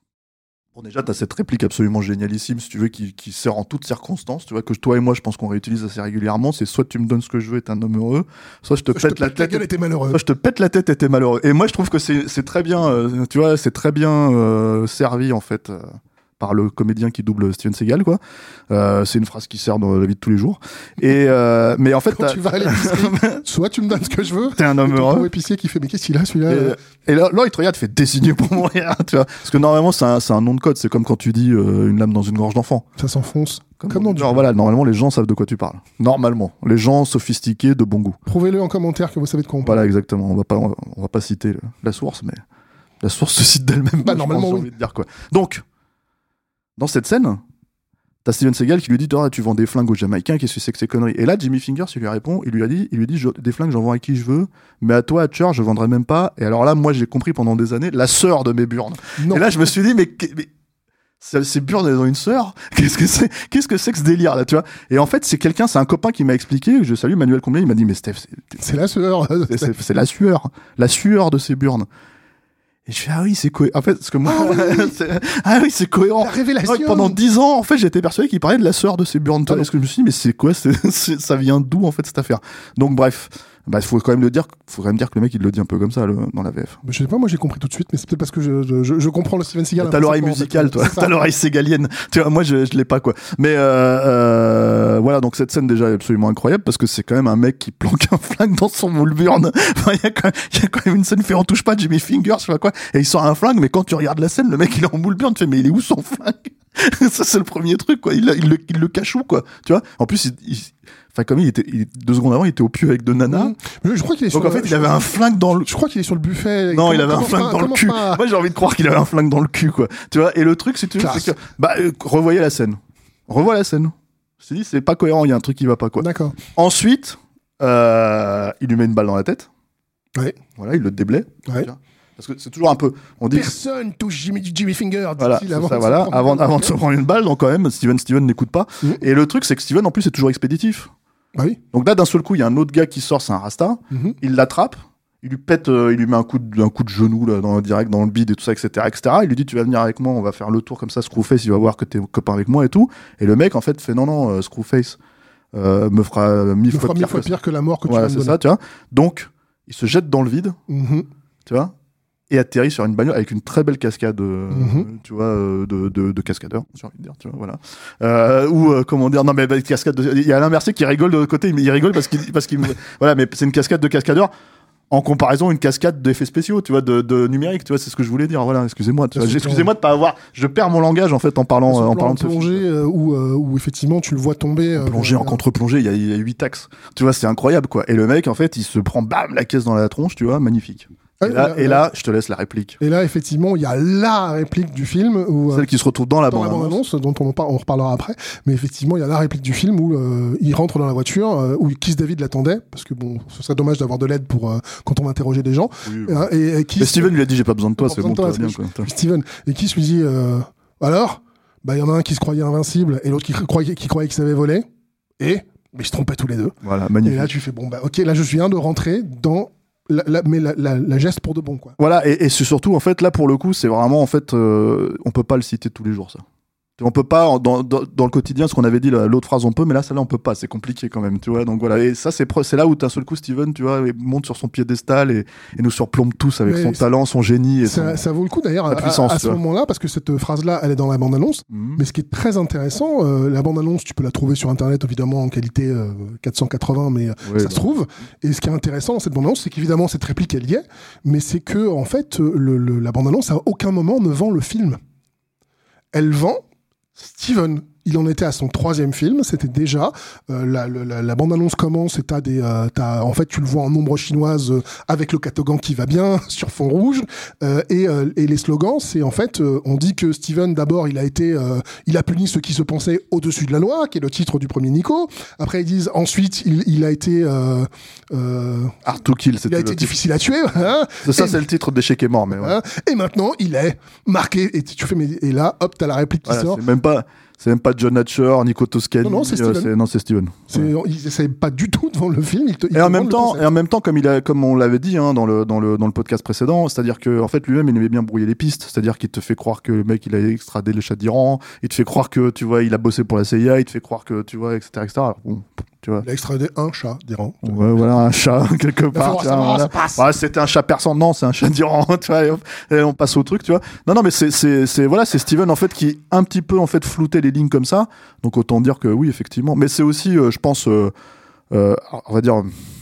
Bon, déjà, t'as cette réplique absolument génialissime, si tu veux, qui, qui sert en toutes circonstances, tu vois, que toi et moi, je pense qu'on réutilise assez régulièrement. C'est soit tu me donnes ce que je veux et t'es un homme heureux, soit je te Je pète te la pète la tête. gueule et t'es malheureux. Soit je te pète la tête et t'es malheureux. Et moi, je trouve que c'est, c'est très bien, euh, tu vois, c'est très bien euh, servi, en fait, euh, par le comédien qui double Steven Seagal, quoi. Euh, c'est une phrase qui sert dans la vie de tous les jours. Et, euh, mais en fait, Quand t'as- tu vas à l'épicerie, soit tu me donnes ce que je veux, t'es un homme et ton heureux. gros épicier qui fait mais qu'est-ce qu'il a celui-là Et, et là, là, il te regarde, il fait désigner pour mourir, tu vois. Parce que normalement, c'est un, c'est un nom de code. C'est comme quand tu dis euh, une lame dans une gorge d'enfant. Ça s'enfonce. Comme, Comme dans du genre, jeu. voilà, normalement, les gens savent de quoi tu parles. Normalement. Les gens sophistiqués de bon goût. Prouvez-le en commentaire que vous savez de quoi on parle. Voilà, exactement. On va pas, on va, on va pas citer le- la source, mais la source se cite d'elle-même. Bah, je normalement, pense, j'ai oui. envie de dire, quoi. Donc, dans cette scène, t'as Steven Seagal qui lui dit oh, tu vends des flingues aux Jamaïcains, qu'est-ce que c'est que ces conneries? Et là, Jimmy Fingers, il lui répond, il lui a dit, il lui dit je- des flingues, j'en vends à qui je veux, mais à toi, à Church, je vendrai même pas. Et alors là, moi, j'ai compris pendant des années la sœur de mes burnes. Non. Et là, je me suis dit, mais, mais c'est- ces burnes, elles ont une sœur? Qu'est-ce que c'est, qu'est-ce que c'est que ce délire, là, tu vois? Et en fait, c'est quelqu'un, c'est un copain qui m'a expliqué, je salue Manuel Combier, il m'a dit, mais Steph, c'est, C'est la sueur. c'est, c'est- c'est la sueur, la sueur de ces burnes. Et je fais, ah oui, c'est cohérent. En fait, parce que moi, c'est- ah oui, c'est cohérent. La révélation. Ouais, pendant dix ans, en fait, j'étais persuadé qu'il parlait de la sœur de ces burnes. Ah non. Est-ce que je me suis dit, mais c'est quoi, c'est, c'est- ça vient d'où, en fait, cette affaire? Donc, bref. Bah, faut quand même le dire, faut quand même dire que le mec, il le dit un peu comme ça, le- dans la V F. Je sais pas, moi j'ai compris tout de suite, mais c'est peut-être parce que je, je, je, je comprends le Steven Seagal. T'as l'oreille intrinsèquement, en fait. musicale, toi. C'est ça. T'as l'oreille ségalienne. Tu vois, moi, je, je l'ai pas, quoi. Mais, euh, euh, voilà, donc cette scène, déjà, est absolument incroyable parce que c'est quand même un mec qui planque un flingue dans son moule burn. Enfin, il y a quand même, il y a quand même une scène fait on touche pas Jimmy Fingers, je sais pas quoi. Et il sort un flingue, mais quand tu regardes la scène, le mec, il est en moule burn. Tu fais, mais il est où son flingue? Ça, c'est le premier truc, quoi. Il, il, le, il le cache où, quoi. Tu vois? En plus, il, il- enfin, comme il était, il- deux secondes avant, il était au pieu avec deux nanas. Mmh. Je, je crois qu'il est Donc, sur en fait, le- il avait un flingue dans le, Je crois qu'il est sur le buffet. non, il avait un Commence flingue pas- dans le commence cul. pas- Moi, j'ai envie de croire qu'il avait un flingue dans le cul, quoi. Tu vois, et le truc, si tu veux, Classe. c'est que, bah, euh, revoyez la scène. Revois la scène. Je te dis, c'est pas cohérent, il y a un truc qui va pas, quoi. D'accord. Ensuite, euh, il lui met une balle dans la tête. Ouais. Voilà, il le déblaye. Ouais. Parce que c'est toujours un peu, on dit, Personne touche Jimmy, Jimmy Finger. voilà, dit-il, c'est avant ça, de se voilà, prendre avant, une avant de se prendre une balle, donc quand même, Steven, Steven n'écoute pas. Mmh. Et le truc, c'est que Steven, en plus, est toujours expéditif. Bah oui. Donc là, d'un seul coup, il y a un autre gars qui sort, c'est un Rasta. Mhm. Il l'attrape, il lui pète, euh, il lui met un coup de, un coup de genou là, dans, direct dans le bide et tout ça, et cetera, et cetera. Il lui dit tu vas venir avec moi, on va faire le tour comme ça, Screwface, il va voir que t'es copain avec moi et tout. Et le mec en fait fait non non, euh, Screwface euh, me fera mille Il fois fera mille pire fois que pire que la mort que voilà, tu c'est vas me ça, tu vois. Donc il se jette dans le vide, donner. Mhm. tu vois, et atterrit sur une bagnole avec une très belle cascade, euh, Mhm. tu vois, euh, de, de, de cascadeur, j'ai envie de dire, tu vois, voilà. Euh, ou euh, comment dire, non mais bah, cascade. De... Il y a Alain Mercier qui rigole de l'autre côté, il, il rigole parce qu'il, parce qu'il, voilà, mais c'est une cascade de cascadeur. En comparaison, une cascade d'effets spéciaux, tu vois, de, de numérique, tu vois, c'est ce que je voulais dire. Voilà, excusez-moi, tu vois, Sur excusez-moi de pas avoir, je perds mon langage en fait en parlant, Sur euh, le en plan parlant de ce film. plongée euh, où, euh, où effectivement tu le vois tomber. euh, Plongée en euh, contre-plongée, il y a, il y a huit axes. Tu vois, c'est incroyable, quoi. Et le mec, en fait, il se prend, bam, la caisse dans la tronche, tu vois, magnifique. Et là, là, et là, je te laisse la réplique. Et là, effectivement, il y a la réplique du film. Où, Celle qui se retrouve dans la dans bande-annonce. La bande dont on, on reparlera après. Mais effectivement, il y a la réplique du film où euh, il rentre dans la voiture, euh, où Keith David l'attendait, parce que bon, ce serait dommage d'avoir de l'aide pour euh, quand on va interroger des gens. Oui, hein, et, et Keith, mais Steven lui a dit, j'ai pas besoin de toi, c'est bon, toi, tout va bien. Quoi. Steven. Et Keith lui dit, euh, alors, bah, il y en a un qui se croyait invincible et l'autre qui croyait, qui croyait qu'il savait voler. Et, mais ils se trompaient tous les deux. Voilà, magnifique. Et là, tu fais, bon, bah, ok, là, je viens de rentrer dans La, la, mais la, la, la geste pour de bon, quoi. Voilà, et, et c'est surtout, en fait, là, pour le coup, c'est vraiment, en fait, euh, on peut pas le citer tous les jours, ça. On peut pas, dans, dans, dans le quotidien, ce qu'on avait dit, l'autre phrase, on peut, mais là, celle-là, on peut pas, c'est compliqué quand même, tu vois. Donc voilà, et ça, c'est, c'est là où d'un seul coup, Steven, tu vois, il monte sur son piédestal et, et nous surplombe tous avec mais son talent, son génie. Et ça, son, ça vaut le coup d'ailleurs à, à, à ce moment-là, parce que cette phrase-là, elle est dans la bande-annonce. Mmh. Mais ce qui est très intéressant, euh, la bande-annonce, tu peux la trouver sur Internet, évidemment, en qualité euh, quatre cent quatre-vingts, mais oui, ça bah. se trouve. Et ce qui est intéressant dans cette bande-annonce, c'est qu'évidemment, cette réplique, elle y est, mais c'est que, en fait, le, le, la bande-annonce, à aucun moment ne vend le film. Elle vend Steven. Il en était à son troisième film, c'était déjà euh, la, la, la bande-annonce commence et t'as des, euh, t'as, en fait tu le vois en ombre chinoise euh, avec le catogan qui va bien sur fond rouge euh, et, euh, et les slogans c'est en fait euh, on dit que Steven d'abord il a été euh, il a puni ceux qui se pensaient au-dessus de la loi, qui est le titre du premier Nico. Après ils disent ensuite il, il a été euh, euh, Hard to kill, il a été difficile à tuer. Hein, c'est ça, et, c'est le titre d'Échec est mort, mais ouais. Hein, et maintenant il est marqué et tu fais mais, et là hop t'as la réplique qui voilà, sort. C'est même pas C'est même pas John Hatcher, Nico Toscani. Non, non, c'est Steven. C'est, non, c'est Steven. C'est, ouais. Il essaie pas du tout devant le film. Il te, il et, en même temps, et en même temps, comme, il a, comme on l'avait dit hein, dans, le, dans, le, dans le podcast précédent, c'est-à-dire qu'en en fait, lui-même, il aimait bien brouiller les pistes. C'est-à-dire qu'il te fait croire que le mec, il a extradé le chat d'Iran. Il te fait croire que, tu vois, il a bossé pour la C I A. Il te fait croire que, tu vois, et cetera et cetera. Alors, bon, tu vois. Il a extradé un chat d'Iran. Ouais, voilà, un chat, quelque part. Tu vois, voilà. Ouais, c'était un chat persan. Non, c'est un chat d'Iran. Tu vois, et on passe au truc, tu vois. Non, non, mais c'est, c'est, c'est, voilà, c'est Steven, en fait, qui un petit peu, en fait, floutait les lignes comme ça. Donc, autant dire que oui, effectivement. Mais c'est aussi, euh, je pense, euh, euh, on va dire,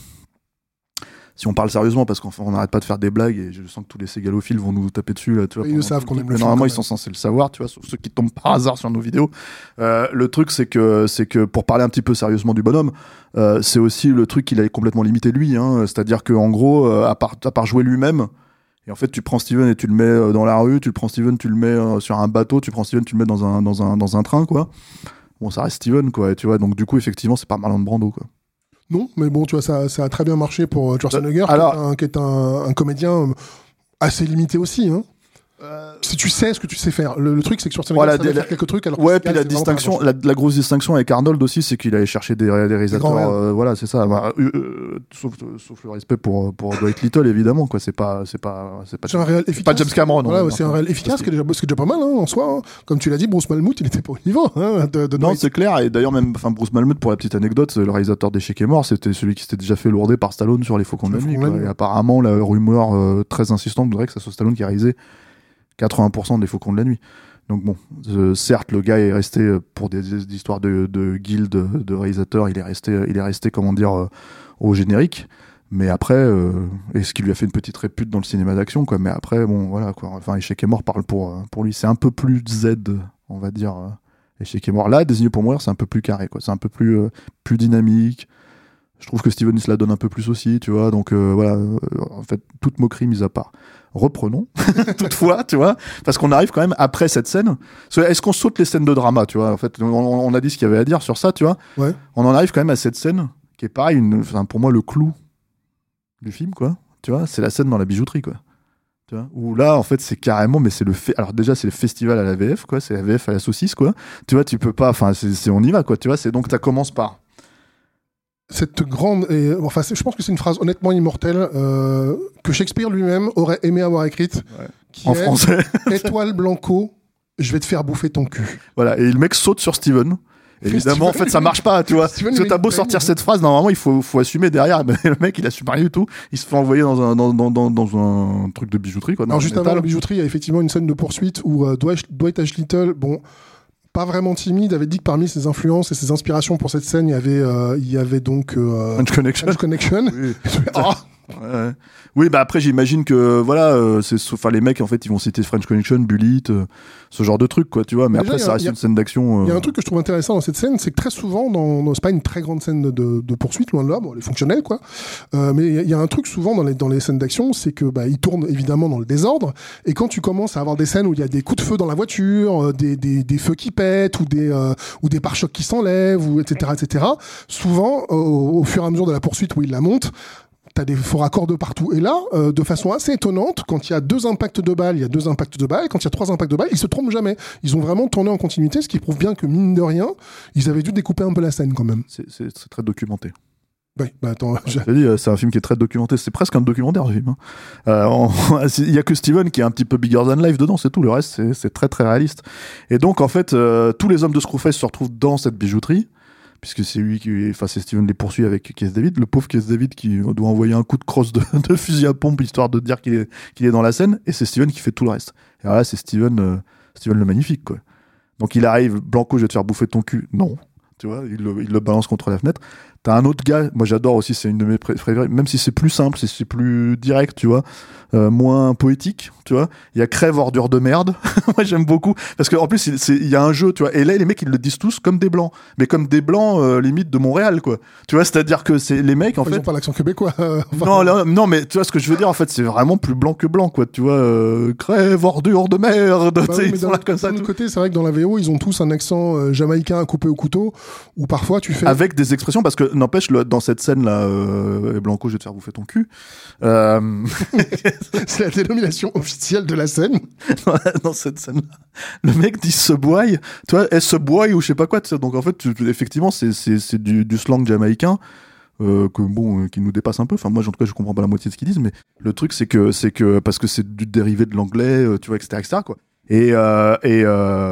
si on parle sérieusement, parce qu'on n'arrête pas de faire des blagues et je sens que tous les ségalophiles vont nous taper dessus. Là, tu vois, ils le savent quand même. Normalement, ils sont censés le savoir, tu vois, sauf ceux qui tombent par hasard sur nos vidéos. Euh, le truc, c'est que, c'est que pour parler un petit peu sérieusement du bonhomme, euh, c'est aussi le truc qu'il a complètement limité lui. Hein, c'est-à-dire qu'en gros, euh, à, part, à part jouer lui-même, et en fait, tu prends Steven et tu le mets dans la rue, tu le prends Steven, tu le mets euh, sur un bateau, tu prends Steven, tu le mets dans un, dans un, dans un train, quoi. Bon, ça reste Steven, quoi, et tu vois. Donc, du coup, effectivement, c'est pas Marlon Brando, quoi. Non, mais bon, tu vois, ça, ça a très bien marché pour Schwarzenegger, Alors, qui est un, qui est un, un comédien assez limité aussi, hein. Euh... Si tu sais ce que tu sais faire, le, le truc c'est que Schwarzenegger voilà, savait faire quelques trucs. Alors ouais, puis la distinction, la, la grosse distinction avec Arnold aussi, c'est qu'il allait chercher des, des réalisateurs. Euh, voilà, c'est ça. Bah, euh, euh, sauf, sauf le respect pour pour Dwight Little, évidemment, quoi. C'est pas, c'est pas, c'est pas. C'est un réel efficace. Pas James Cameron. Voilà, ouais, c'est un réel efficace, ce qui est déjà, déjà pas mal hein, en soi. Hein. Comme tu l'as dit, Bruce Malmuth, il était pas au niveau. Hein, de, de non, c'est clair. Et d'ailleurs, même, enfin, Bruce Malmuth, pour la petite anecdote, le réalisateur d'Échec est mort, c'était celui qui s'était déjà fait lourder par Stallone sur Les Faucons de la Nuit. Et apparemment, la rumeur euh, très insistante voudrait que ça soit Stallone qui a réalisé quatre-vingts pour cent des Faucons de la Nuit. Donc bon, euh, certes, le gars est resté euh, pour des, des histoires de, de guilde de, de réalisateurs, il est resté, il est resté, comment dire, euh, au générique. Mais après, euh, et ce qui lui a fait une petite répute dans le cinéma d'action, quoi. Mais après, bon, voilà, quoi. Enfin, Échec est mort parle pour pour lui. C'est un peu plus Z, on va dire. Euh, Échec est mort. Là, Désigné pour mourir, c'est un peu plus carré, quoi. C'est un peu plus euh, plus dynamique. Je trouve que Steven il se la donne un peu plus aussi, tu vois. Donc euh, voilà, euh, en fait, toute moquerie mise à part. Reprenons, toutefois, tu vois, parce qu'on arrive quand même après cette scène. Est-ce qu'on saute les scènes de drama, tu vois? En fait, on, on a dit ce qu'il y avait à dire sur ça, tu vois. Ouais. On en arrive quand même à cette scène qui est pareil, une, enfin, pour moi, le clou du film, quoi. Tu vois, c'est la scène dans la bijouterie, quoi. Tu vois, où là, en fait, c'est carrément, mais c'est le fait. Alors déjà, c'est le festival à la V F, quoi. C'est la V F à la saucisse, quoi. Tu vois, tu peux pas. Enfin, c'est, c'est on y va, quoi. Tu vois, c'est donc ça commence par. Cette grande, et, enfin, je pense que c'est une phrase honnêtement immortelle euh, que Shakespeare lui-même aurait aimé avoir écrite, ouais. qui en est français. Étoile Blanco, je vais te faire bouffer ton cul. Voilà, et le mec saute sur Steven. Et évidemment, en fait, ça marche pas, tu vois. Parce que t'as beau sortir cette phrase, normalement, il faut, faut assumer derrière. Mais le mec, il assume rien du tout. Il se fait envoyer dans un, dans, dans, dans, dans un truc de bijouterie, quoi. Alors, juste avant la bijouterie, il y a effectivement une scène de poursuite où euh, Dwight, Dwight H. Little, bon. Pas vraiment timide, avait dit que parmi ses influences et ses inspirations pour cette scène, il y avait, euh, il y avait donc euh, Punch Connection. Punch Connection. Oui. oh Ouais. Oui, bah après j'imagine que voilà, euh, c'est, enfin les mecs en fait ils vont citer French Connection, Bullitt, euh, ce genre de trucs quoi, tu vois. Mais déjà, après ça reste une scène d'action. Il euh... y a un truc que je trouve intéressant dans cette scène, c'est que très souvent, dans, dans c'est pas une très grande scène de, de poursuite loin de là, bon elle est fonctionnelle quoi. Euh, mais il y a un truc souvent dans les dans les scènes d'action, c'est que bah ils tournent évidemment dans le désordre. Et quand tu commences à avoir des scènes où il y a des coups de feu dans la voiture, euh, des, des des feux qui pètent ou des euh, ou des pare-chocs qui s'enlèvent ou et cetera et cetera. Souvent euh, au, au fur et à mesure de la poursuite où ils la montent, t'as des faux raccords de partout. Et là, euh, de façon assez étonnante, quand il y a deux impacts de balles, il y a deux impacts de balles. Quand il y a trois impacts de balles, ils se trompent jamais. Ils ont vraiment tourné en continuité, ce qui prouve bien que, mine de rien, ils avaient dû découper un peu la scène quand même. C'est, c'est, c'est très documenté. Oui, bah attends. Je te dis, c'est un film qui est très documenté. C'est presque un documentaire, ce film. Hein. Euh, on... Il y a que Steven qui est un petit peu bigger than life dedans, c'est tout. Le reste, c'est, c'est très très réaliste. Et donc, en fait, euh, tous les hommes de Screwface se retrouvent dans cette bijouterie. Puisque c'est lui qui, enfin c'est Steven les poursuit avec Keith David, le pauvre Keith David qui doit envoyer un coup de crosse de, de fusil à pompe histoire de dire qu'il est, qu'il est dans la scène, et c'est Steven qui fait tout le reste. Et alors là c'est Steven, euh, Steven le magnifique quoi. Donc il arrive, Blanco je vais te faire bouffer ton cul, non, tu vois, il le, il le balance contre la fenêtre. T'as un autre gars, moi j'adore aussi, c'est une de mes préférées, même si c'est plus simple, c'est, c'est plus direct, tu vois, euh, moins poétique, tu vois. Il y a Crève ordure de merde, moi j'aime beaucoup, parce qu'en plus il, c'est, il y a un jeu, tu vois, et là les mecs ils le disent tous comme des blancs, mais comme des blancs euh, limite de Montréal, quoi. Tu vois, c'est-à-dire que c'est les mecs en Ils fait. ont pas l'accent québécois. Euh, enfin... Non, là, non, mais tu vois ce que je veux dire, en fait, c'est vraiment plus blanc que blanc, quoi. Tu vois, euh, Crève ordure de merde, bah oui, ils sont là comme ça. De l'autre côté, c'est vrai que dans la V O, ils ont tous un accent euh, jamaïcain à couper au couteau, ou parfois tu fais. Avec des expressions, parce que n'empêche, le, dans cette scène là, euh, Blanco, je vais te faire bouffer ton cul. Euh... c'est la dénomination officielle de la scène. Dans cette scène-là, le mec dit Subway, tu vois, Subway ou je sais pas quoi. Donc en fait, tu, effectivement, c'est, c'est, c'est du, du slang jamaïcain. Euh, que bon, euh, qui nous dépasse un peu. Enfin, moi, en tout cas, je comprends pas la moitié de ce qu'ils disent, mais le truc, c'est que, c'est que, parce que c'est du dérivé de l'anglais, euh, tu vois, et cetera, et cetera, quoi. Et, euh, et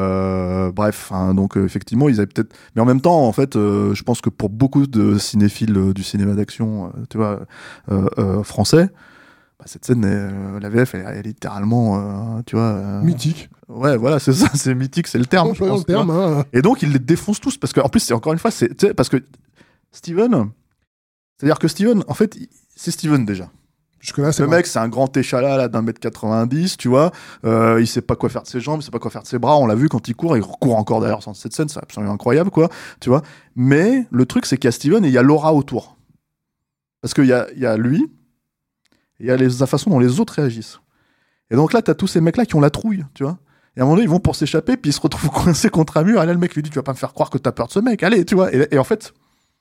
euh, bref, hein, donc euh, effectivement, ils avaient peut-être. Mais en même temps, en fait, euh, je pense que pour beaucoup de cinéphiles euh, du cinéma d'action, euh, tu vois, euh, euh, français, bah, cette scène, euh, la V F, elle, elle est littéralement, euh, tu vois. Euh, mythique. Ouais, voilà, c'est ça, c'est mythique, c'est le terme. Je pense, le terme hein. Et donc, ils les défoncent tous, parce que, en plus, c'est encore une fois, c'est, tu sais, parce que Steven. C'est-à-dire que Steven, en fait, c'est Steven déjà. Jusque-là, c'est le vrai. mec, c'est un grand échalas là, d'un mètre quatre-vingt-dix, tu vois. Euh, il sait pas quoi faire de ses jambes, il sait pas quoi faire de ses bras. On l'a vu quand il court, il court encore d'ailleurs dans cette scène, c'est absolument incroyable, quoi. Tu vois. Mais le truc, c'est qu'il y a Steven et il y a Laura autour. Parce qu'il y a, il y a lui, et il y a les, la façon dont les autres réagissent. Et donc là, t'as tous ces mecs-là qui ont la trouille, tu vois. Et à un moment donné, ils vont pour s'échapper, puis ils se retrouvent coincés contre un mur. Et là, le mec lui dit, tu vas pas me faire croire que t'as peur de ce mec, allez, tu vois. Et, et en fait.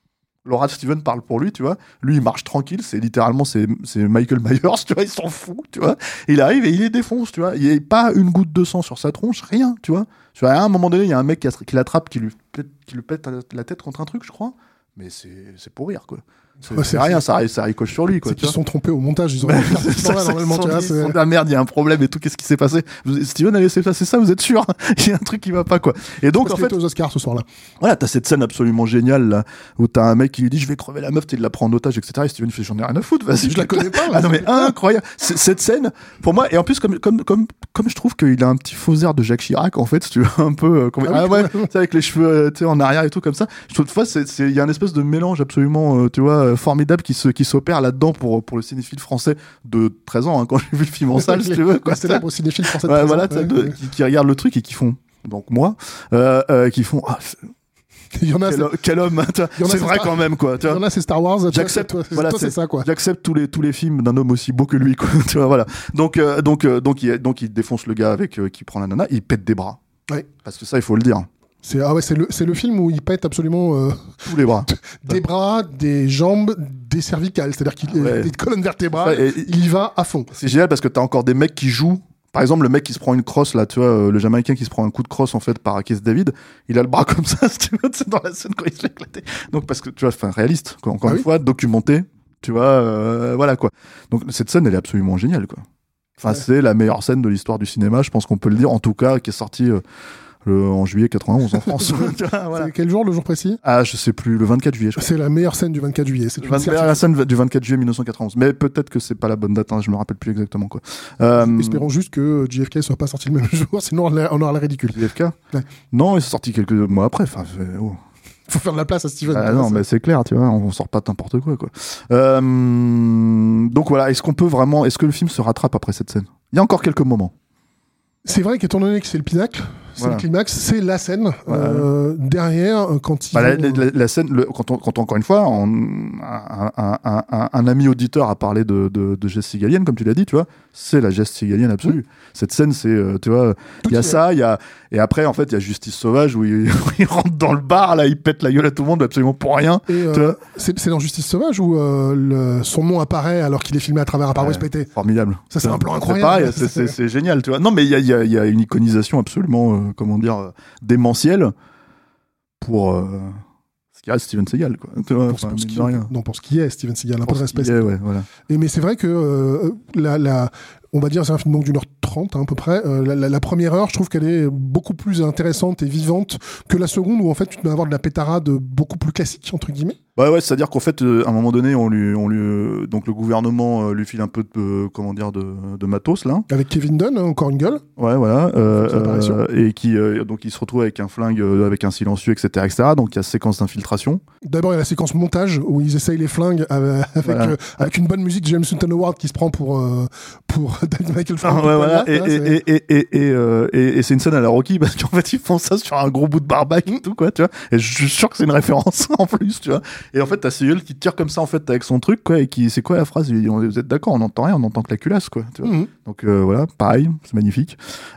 Laura Steven parle pour lui, tu vois. Lui, il marche tranquille, c'est littéralement c'est, c'est Michael Myers, tu vois, il s'en fout, tu vois. Il arrive et il les défonce, tu vois. Il n'y a pas une goutte de sang sur sa tronche, rien, tu vois. Tu vois, à un moment donné, il y a un mec qui, a, qui l'attrape, qui lui pète, qui lui pète la tête contre un truc, je crois. Mais c'est, c'est pour rire, quoi. C'est, ouais, c'est, c'est rien, ça, ça ricoche sur lui, quoi. C'est qu'ils se sont trompés au montage, ils ont là, normalement, tu vois. C'est... Ah merde, il y a un problème et tout, qu'est-ce qui s'est passé? Steven a laissé passer ça, vous êtes sûr? Il y a un truc qui va pas, quoi. Et donc, Parce en fait. aux Oscars ce soir-là. Voilà, t'as cette scène absolument géniale, là, où t'as un mec qui lui dit, je vais crever la meuf, tu la prends en otage, et cetera. Et Steven fait, j'en ai rien à foutre, vas-y. Je la connais pas. Ah non, mais incroyable. C'est, cette scène, pour moi, et en plus, comme, comme, comme, comme je trouve qu'il a un petit faux air de Jacques Chirac, en fait, si tu veux, un peu, euh, comme... ah, ah ouais, tu sais, avec les cheveux, tu sais, en arrière et tout, comme ça. Je trouve, fois, c'est, c'est, il y a un espèce de mélange absolument, euh, tu vois, euh, formidable qui se, qui s'opère là-dedans pour, pour le cinéphile français de treize ans, hein, quand j'ai vu le film en salle, si tu veux, quoi. C'est là pour le cinéphile français de ouais, treize voilà, ans, ouais, de, ouais. Qui, qui regardent le truc et qui font, donc moi, euh, euh, qui font, ah, il y en a, quel, c'est... quel homme, c'est, c'est vrai Star... quand même, quoi. Tu vois. Il y en a, c'est Star Wars. J'accepte, toi, c'est, voilà, toi, c'est, c'est ça, quoi. J'accepte tous les tous les films d'un homme aussi beau que lui, quoi. Tu vois, voilà. Donc euh, donc euh, donc il donc il défonce le gars avec euh, qui prend la nana, il pète des bras. Ouais. Parce que ça, il faut le dire. C'est ah ouais, c'est le c'est le film où il pète absolument euh, tous les bras, des bras, des jambes, des cervicales, c'est-à-dire qu'il ah ouais. des colonnes vertébrales. Ça, et, il y va à fond. C'est génial parce que t'as encore des mecs qui jouent. Par exemple, le mec qui se prend une crosse, là, tu vois, euh, le Jamaïcain qui se prend un coup de crosse, en fait, par Keith David, il a le bras comme ça, si tu veux, c'est dans la scène quand il se fait éclater. Donc, parce que, tu vois, enfin, réaliste, quoi, encore ah une oui. fois, documenté, tu vois, euh, voilà, quoi. Donc, cette scène, elle est absolument géniale, quoi. Enfin, ouais. C'est la meilleure scène de l'histoire du cinéma, je pense qu'on peut le dire, en tout cas, qui est sortie euh, le, en juillet quatre-vingt-onze en France. Voilà. C'est quel jour, le jour précis? Ah, je sais plus, le vingt-quatre juillet, je crois. C'est la meilleure scène du vingt-quatre juillet. C'est la meilleure scène du vingt-quatre juillet mille neuf cent quatre-vingt-onze. Mais peut-être que c'est pas la bonne date, hein, je me rappelle plus exactement, quoi. Euh... Espérons juste que J F K soit pas sorti le même jour, sinon on aura l'air ridicule. J F K ouais. Non, il est sorti quelques mois après. Enfin, oh. faut faire de la place à Steven. Ah non, mais c'est clair, tu vois, on sort pas n'importe quoi, quoi. Euh, donc voilà, est-ce qu'on peut vraiment, est-ce que le film se rattrape après cette scène ? Il y a encore quelques moments. C'est vrai qu'étant donné que c'est le pinacle, c'est voilà. le climax, c'est la scène. Voilà. Euh, derrière, quand il. Bah, la, la, la scène, le, quand, on, quand on, encore une fois, on, un, un, un, un, un ami auditeur a parlé de, de, de geste sigalienne, comme tu l'as dit, tu vois, c'est la geste sigalienne absolue. Mmh. Cette scène, c'est, euh, tu vois, il y a ça, il y a. Et après, en fait, il y a Justice Sauvage où il, où il rentre dans le bar, là, il pète la gueule à tout le monde, absolument pour rien. Et euh, c'est, c'est dans Justice Sauvage où euh, le, son nom apparaît alors qu'il est filmé à travers un pare-brise ouais, pété. Formidable. Ça, c'est, c'est un plan incroyable. C'est pareil, c'est, c'est, c'est génial, tu vois. Non, mais il y a, y, a, y a une iconisation absolument, euh, comment dire, euh, démentielle pour euh, ce qui reste Steven Seagal, quoi. Tu vois, pour, enfin, pour, ce qui, rien. non, pour ce qui est Steven Seagal, un peu de respect. Est, ouais, voilà. Et mais c'est vrai que euh, la, la, on va dire c'est un film donc d'une heure trente hein, à peu près. Euh, la, la, la première heure, je trouve qu'elle est beaucoup plus intéressante et vivante que la seconde où en fait tu peux avoir de la pétarade beaucoup plus classique entre guillemets. Bah ouais, c'est-à-dire qu'en fait, euh, à un moment donné, on lui, on lui, donc le gouvernement euh, lui file un peu de, euh, comment dire, de, de matos là. Avec Kevin Dunn, hein, encore une gueule. Ouais, voilà. Euh, euh, et qui, euh, donc, il se retrouve avec un flingue, euh, avec un silencieux, et cetera, et cetera. Donc, il y a séquence d'infiltration. D'abord, il y a la séquence montage où ils essayent les flingues avec, voilà. euh, avec une bonne musique James Newton Howard qui se prend pour euh, pour Michael Frank. Ah, ouais, voilà. Et, et, et, et, et, et, euh, et, et c'est une scène à la Rocky parce qu'en fait, ils font ça sur un gros bout de barbac et tout, quoi, tu vois. Et je suis sûr que c'est une référence en plus, tu vois. Et en fait, t'as Seagal qui tire comme ça en fait avec son truc quoi et qui c'est quoi la phrase il dit, vous êtes d'accord on n'entend rien on n'entend que la culasse quoi tu vois mmh. donc euh, voilà pareil c'est magnifique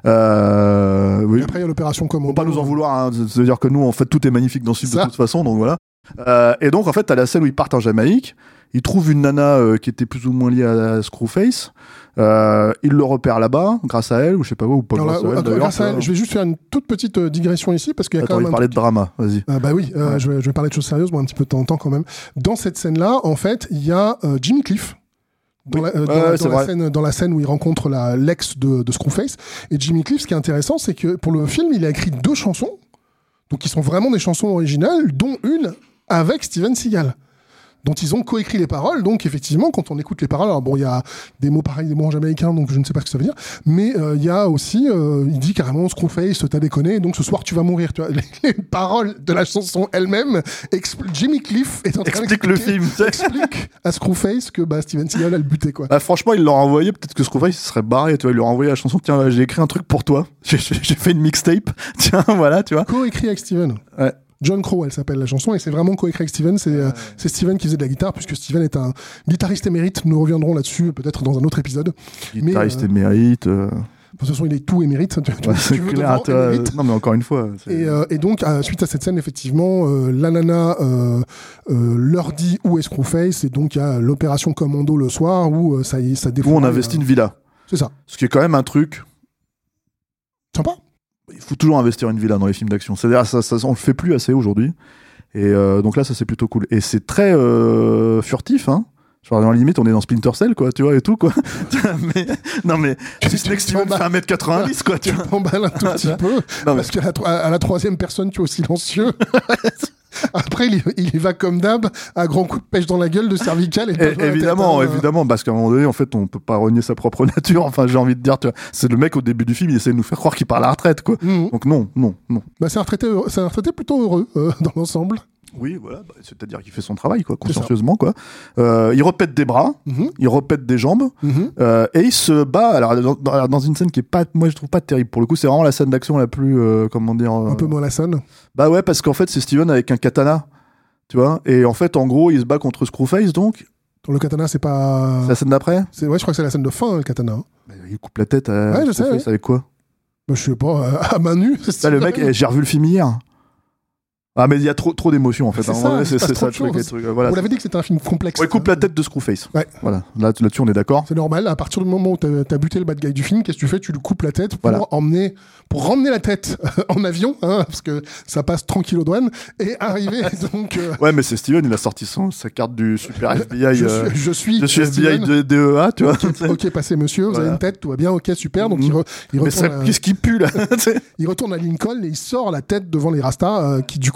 euh, oui. Et après il y a l'opération Commando faut pas nous en vouloir hein. C'est à dire que nous en fait tout est magnifique dans ce film de toute façon donc voilà euh, et donc en fait t'as la scène où ils partent en Jamaïque ils trouvent une nana euh, qui était plus ou moins liée à, à Screwface. Euh, il le repère là-bas, grâce à elle, ou je sais pas où, ou pas Alors grâce là, à elle. Grâce à elle, je vais juste faire une toute petite euh, digression ici, parce qu'il y a Attends, quand même. il parlait de drama, vas-y. Euh, bah oui, euh, ouais. je, vais, je vais parler de choses sérieuses, moi, un petit peu de temps en temps quand même. Dans cette scène-là, en fait, il y a euh, Jimmy Cliff. Dans, oui. la, euh, dans, ouais, dans, la scène, dans la scène où il rencontre la, l'ex de, de Screwface. Et Jimmy Cliff, ce qui est intéressant, c'est que pour le film, il a écrit deux chansons, donc qui sont vraiment des chansons originales, dont une avec Steven Seagal, dont ils ont coécrit les paroles. Donc effectivement, quand on écoute les paroles, alors bon, il y a des mots pareils, des mots en jamaïcain, donc je ne sais pas ce que ça veut dire, mais il euh, y a aussi, euh, il dit carrément Screwface, t'as déconné, donc ce soir tu vas mourir. Tu vois, les, les paroles de la chanson elle-même, expl- Jimmy Cliff est en train explique le film, explique à Screwface que bah, Steven Seagal a le buté quoi. Bah, franchement, il leur a envoyé, peut-être que Screwface serait barré, tu vois, il leur a envoyé la chanson, tiens, j'ai écrit un truc pour toi, j'ai, j'ai fait une mixtape, tiens, voilà, tu vois. Co-écrit avec Steven. Ouais. John Crow, elle s'appelle la chanson, et c'est vraiment coécrit avec Steven. C'est, euh, c'est Steven qui faisait de la guitare, puisque Steven est un guitariste émérite. Nous reviendrons là-dessus peut-être dans un autre épisode. Guitariste mais, euh, émérite. Euh... De toute façon, il est tout émérite. Tu, ouais, tu veux clair, devant, euh, non, mais encore une fois. Et, euh, et donc, euh, suite à cette scène, effectivement, euh, la nana euh, euh, leur dit où est Screwface, et donc il y a l'opération Commando le soir où euh, ça, ça défoule. Où on investit euh, une villa. C'est ça. Ce qui est quand même un truc. Sympa. Il faut toujours investir une villa dans les films d'action. C'est-à-dire, ça, ça, on le fait plus assez aujourd'hui. Et euh, donc là, ça c'est plutôt cool. Et c'est très euh, furtif, hein. Genre, dans la limite, on est dans Splinter Cell, quoi, tu vois, et tout, quoi. mais, non, mais, si ce mec Steven fait un mètre quatre-vingt-dix, quoi, tu vois. Tu t'emballes un tout petit peu. Non, parce mais... qu'à la, à la troisième personne, tu es au silencieux. Après, il y, il y va comme d'hab, à grands coups de pêche dans la gueule, de cervical. Et, et évidemment, tête, hein, évidemment, parce qu'à un moment donné, en fait, on peut pas renier sa propre nature. Enfin, j'ai envie de dire, tu vois, c'est le mec au début du film, il essaie de nous faire croire qu'il part à la retraite, quoi. Mmh. Donc non, non, non. Bah, c'est un retraité, heureux, c'est un retraité plutôt heureux euh, dans l'ensemble. Oui, voilà, bah, c'est-à-dire qu'il fait son travail, quoi, consciencieusement, quoi. Euh, il repète des bras, mmh. il repète des jambes, mmh. euh, et il se bat. Alors dans, dans une scène qui est pas, moi je trouve pas terrible. Pour le coup, c'est vraiment la scène d'action la plus, euh, comment dire, euh... un peu moins la scène. Bah ouais, parce qu'en fait, c'est Steven avec un katana, tu vois. Et en fait, en gros, il se bat contre Screwface, donc. Le katana, c'est pas. C'est la scène d'après. C'est ouais, je crois que c'est la scène de fin, le katana. Bah, il coupe la tête à ouais, je Screwface sais, ouais. avec quoi? Bah, je sais pas, à main nue. Là, le mec, j'ai revu le film hier. Ah, mais il y a trop, trop d'émotions, en fait. C'est hein. ça, ouais, c'est, c'est ça le truc. Les trucs. Voilà, vous l'avez dit que c'était un film complexe. Ouais, coupe la tête de Screwface. Ouais. Voilà. Là, là-dessus, on est d'accord. C'est normal. À partir du moment où t'as, t'as buté le bad guy du film, qu'est-ce que tu fais? Tu lui coupes la tête pour voilà. emmener, pour ramener la tête en avion, hein, parce que ça passe tranquille aux douanes, et arriver, donc. Euh... Ouais, mais c'est Steven, il a sorti son, sa carte du super F B I. je, euh, suis, je suis, je suis F B I de D E A, tu vois. Ok, okay, passez, monsieur, vous voilà. avez une tête, tout va bien, ok, super. Donc, mmh. il, re, il mais retourne. Ça, à... Qu'est-ce qui pue, là? Il retourne à Lincoln et il sort la tête devant les Rastas, euh, qui, du coup,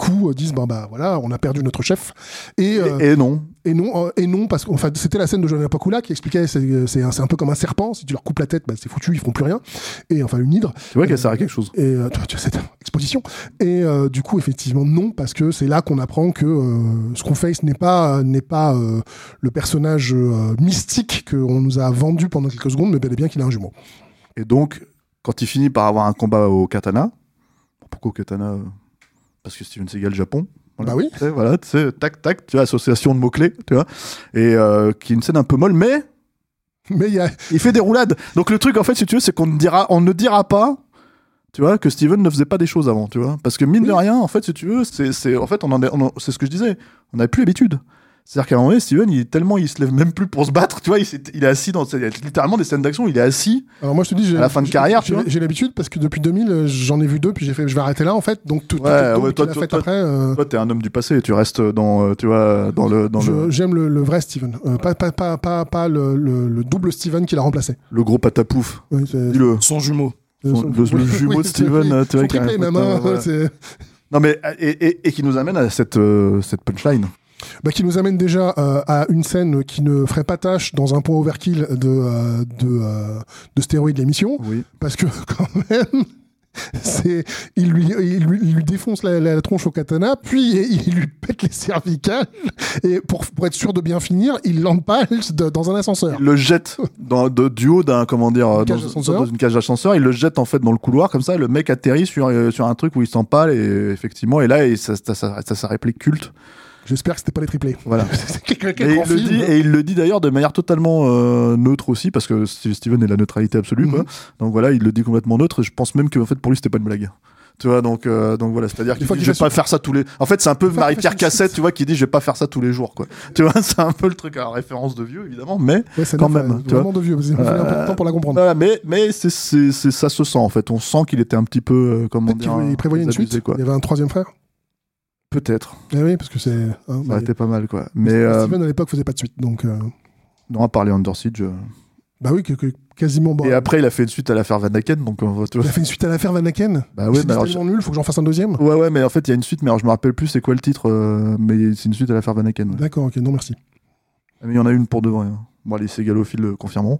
coup, euh, disent bah, bah voilà, on a perdu notre chef. Et, euh, et, et non. Et non, euh, et non, parce que enfin, c'était la scène de Joanna Pakula qui expliquait c'est, c'est, un, c'est un peu comme un serpent, si tu leur coupes la tête, bah, c'est foutu, ils feront plus rien. Et enfin, une hydre. Tu vois qu'elle euh, sert à quelque chose. Et euh, tu vois, tu vois cette exposition. Et euh, du coup, effectivement, non, parce que c'est là qu'on apprend que euh, Screwface n'est pas, n'est pas euh, le personnage euh, mystique qu'on nous a vendu pendant quelques secondes, mais bel et bien qu'il a un jumeau. Et donc, quand il finit par avoir un combat au katana, pourquoi au katana ? Parce que Steven Seagal Japon. Voilà, bah oui. Tu sais, voilà, tu sais, tac, tac, tu vois, association de mots-clés, tu vois. Et euh, qui est une scène un peu molle, mais. Mais y a... il fait des roulades. Donc le truc, en fait, si tu veux, c'est qu'on ne dira, on ne dira pas, tu vois, que Steven ne faisait pas des choses avant, tu vois. Parce que mine oui. de rien, en fait, si tu veux, c'est, c'est, en fait, on en est, on en, c'est ce que je disais, on n'a plus l'habitude. C'est-à-dire qu'à un moment donné, Steven, il est tellement, il se lève même plus pour se battre, tu vois, il, il est assis dans, il y a littéralement des scènes d'action, il est assis. Alors moi, je te dis, j'ai, à la fin de j'ai, carrière, j'ai, tu vois. J'ai l'habitude parce que depuis deux mille, j'en ai vu deux, puis j'ai fait, je vais arrêter là, en fait. Donc tout, ouais, tout, ouais, toi, toi, toi, fait toi, après. Euh... Toi, t'es un homme du passé, tu restes dans, tu vois, dans le, dans je, le. J'aime le, le vrai Steven, euh, pas, pas, pas, pas, pas le, le, le double Steven qui l'a remplacé. Le gros patapouf. Oui, c'est... Dis-le. Son jumeau. Son, le, le jumeau de Steven, oui, tu vois. Son triplé même, hein, voilà. c'est... Non mais et, et, et qui nous amène à cette euh, cette punchline. Bah, qui nous amène déjà euh, à une scène qui ne ferait pas tâche dans un point overkill de euh, de euh, de stéroïdes l'émission, oui. Parce que quand même. C'est, il lui, il lui, il lui défonce la, la, la tronche au katana, puis il lui pète les cervicales, et pour, pour être sûr de bien finir, il l'empale de, dans un ascenseur. Il le jette dans, de, du haut d'un, comment dire, une dans, dans une cage d'ascenseur, il le jette en fait dans le couloir, comme ça, et le mec atterrit sur, euh, sur un truc où il s'empale, et effectivement, et là, et ça, ça, ça, ça, ça réplique culte. J'espère que c'était pas les triplés. Voilà. C'est quel, quel et, grand il le film, dit, hein. et il le dit d'ailleurs de manière totalement euh, neutre aussi, parce que Steven est la neutralité absolue, mm-hmm. quoi. Donc voilà, il le dit complètement neutre, et je pense même que en fait, pour lui, c'était pas une blague. Tu vois, donc, euh, donc voilà, c'est-à-dire qu'il dit, je vais pas faire ça tous les. En fait, c'est un peu Marie-Pierre Cassette, tu vois, qui dit, je vais pas faire ça tous les jours, quoi. Tu vois, c'est un peu le truc à référence de vieux, évidemment, mais ouais, quand neuf, même. Ouais, tu vraiment vois. de vieux, parce qu'il m'a fallu un peu de temps pour la comprendre. Voilà, mais, mais c'est, c'est, c'est, ça se sent, en fait. On sent qu'il était un petit peu, euh, comment Peut-être dire. Il prévoyait une abusé, suite. Quoi. Il y avait un troisième frère. Peut-être. Eh oui, parce que c'est. Hein, ça bah, aurait été pas mal, quoi. Mais. Steven euh... à l'époque faisait pas de suite, donc. Euh... Non, à part les Under Siege. Euh... Bah oui, que, que, quasiment. Bon, et après, il a fait une suite à l'affaire Van Aken, donc. Euh, tu vois. Il a fait une suite à l'affaire Van Aken. Bah ouais, c'est mais alors. tellement nul, faut que j'en fasse un deuxième. Ouais, ouais, mais en fait, il y a une suite, mais alors je me rappelle plus c'est quoi le titre, euh, mais c'est une suite à l'affaire Van Aken. Ouais. D'accord, ok, non merci. Mais il y en a une pour de vrai. Hein. Bon, les ségalophiles le confirmeront.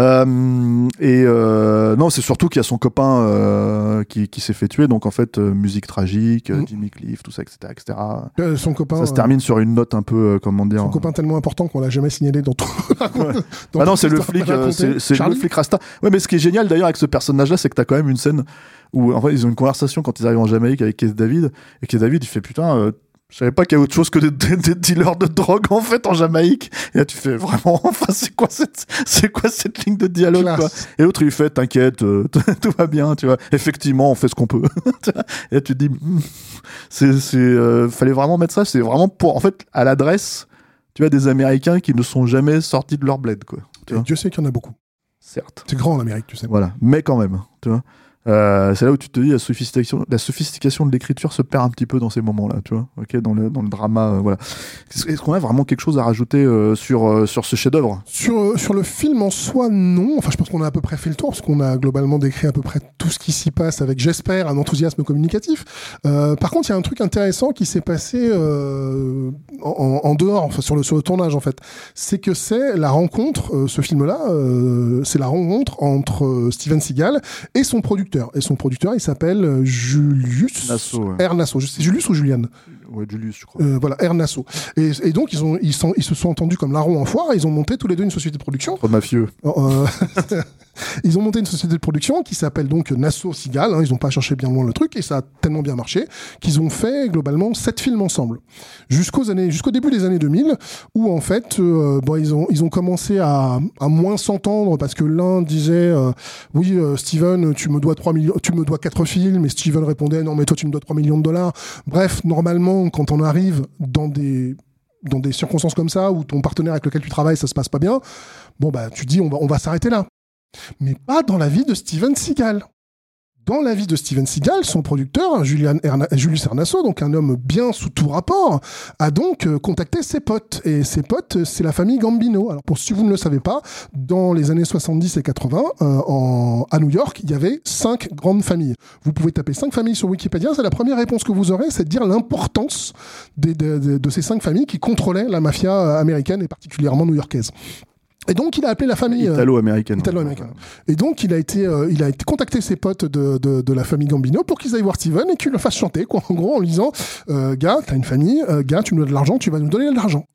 Euh, et euh, non, c'est surtout qu'il y a son copain euh, qui, qui s'est fait tuer. Donc en fait, euh, musique tragique, mmh. Jimmy Cliff, tout ça, et cetera, et cetera. Euh, son copain. Ça se termine euh, sur une note un peu, euh, comment dire. Son copain tellement important qu'on l'a jamais signalé dans tout. Ouais. dans ah non, c'est le flic, euh, c'est, c'est le flic Rasta. Ouais, mais ce qui est génial d'ailleurs avec ce personnage-là, c'est que t'as quand même une scène où en fait ils ont une conversation quand ils arrivent en Jamaïque avec Keith David, et Keith David il fait putain. Euh, Je savais pas qu'il y a autre chose que des, des, des dealers de drogue en fait en Jamaïque. Et là tu fais vraiment, enfin c'est quoi cette, c'est quoi cette ligne de dialogue quoi. Et l'autre il fait t'inquiète, euh, tout va bien, tu vois. Effectivement on fait ce qu'on peut. Et là tu te dis, mm, c'est, c'est, euh, fallait vraiment mettre ça. C'est vraiment pour, en fait, à l'adresse, tu vois, des Américains qui ne sont jamais sortis de leur bled quoi. Tu Et vois. Dieu sait qu'il y en a beaucoup. Certes. C'est grand en Amérique, tu sais. Voilà, mais quand même, tu vois. Euh, c'est là où tu te dis la sophistication, la sophistication de l'écriture se perd un petit peu dans ces moments-là, tu vois, ok, dans le dans le drama, euh, voilà. Est-ce qu'on a vraiment quelque chose à rajouter euh, sur euh, sur ce chef-d'œuvre ? Sur euh, sur le film en soi, non. Enfin, je pense qu'on a à peu près fait le tour parce qu'on a globalement décrit à peu près tout ce qui s'y passe avec, j'espère, un enthousiasme communicatif. Euh, par contre, il y a un truc intéressant qui s'est passé euh, en, en dehors, enfin sur le sur le tournage en fait. C'est que c'est la rencontre, euh, ce film-là, euh, c'est la rencontre entre euh, Steven Seagal et son producteur. Et son producteur, il s'appelle Julius Nasso, ouais. R. Nasso. C'est Julius ou Julian ? Ouais, Julius, je crois. Euh, voilà, R. Nasso. Et, et donc, ils, ont, ils, sont, ils se sont entendus comme larrons en foire et ils ont monté tous les deux une société de production. Trop mafieux. Euh, ils ont monté une société de production qui s'appelle donc Nasso Seagal. Hein, ils n'ont pas cherché bien loin le truc et ça a tellement bien marché qu'ils ont fait globalement sept films ensemble. Jusqu'aux années, jusqu'au début des années deux mille, où en fait, euh, bon, ils, ont, ils ont commencé à, à moins s'entendre parce que l'un disait euh, oui, euh, Steven, tu me dois trois millions, tu me dois quatre films, et Steven répondait non, mais toi, tu me dois trois millions de dollars. Bref, normalement, quand on arrive dans des dans des circonstances comme ça, où ton partenaire avec lequel tu travailles, ça se passe pas bien, bon, bah, tu dis, on va, on va s'arrêter là. Mais pas dans la vie de Steven Seagal. Dans la vie de Steven Seagal, son producteur, Julian Erna- Julius Ernaso, donc un homme bien sous tout rapport, a donc euh, contacté ses potes. Et ses potes, c'est la famille Gambino. Alors, pour si vous ne le savez pas, dans les années soixante-dix et quatre-vingts, euh, en, à New York, il y avait cinq grandes familles. Vous pouvez taper cinq familles sur Wikipédia. C'est la première réponse que vous aurez, c'est de dire l'importance des, de, de, de ces cinq familles qui contrôlaient la mafia américaine et particulièrement new-yorkaise. Et donc il a appelé la famille italo-américaine. Euh, italo-américaine. Et donc il a été, euh, il a été contacté ses potes de, de, de la famille Gambino pour qu'ils aillent voir Steven et qu'ils le fassent chanter, quoi. En gros, en lui disant, euh, gars, t'as une famille, euh, gars, tu nous donnes de l'argent, tu vas nous donner de l'argent.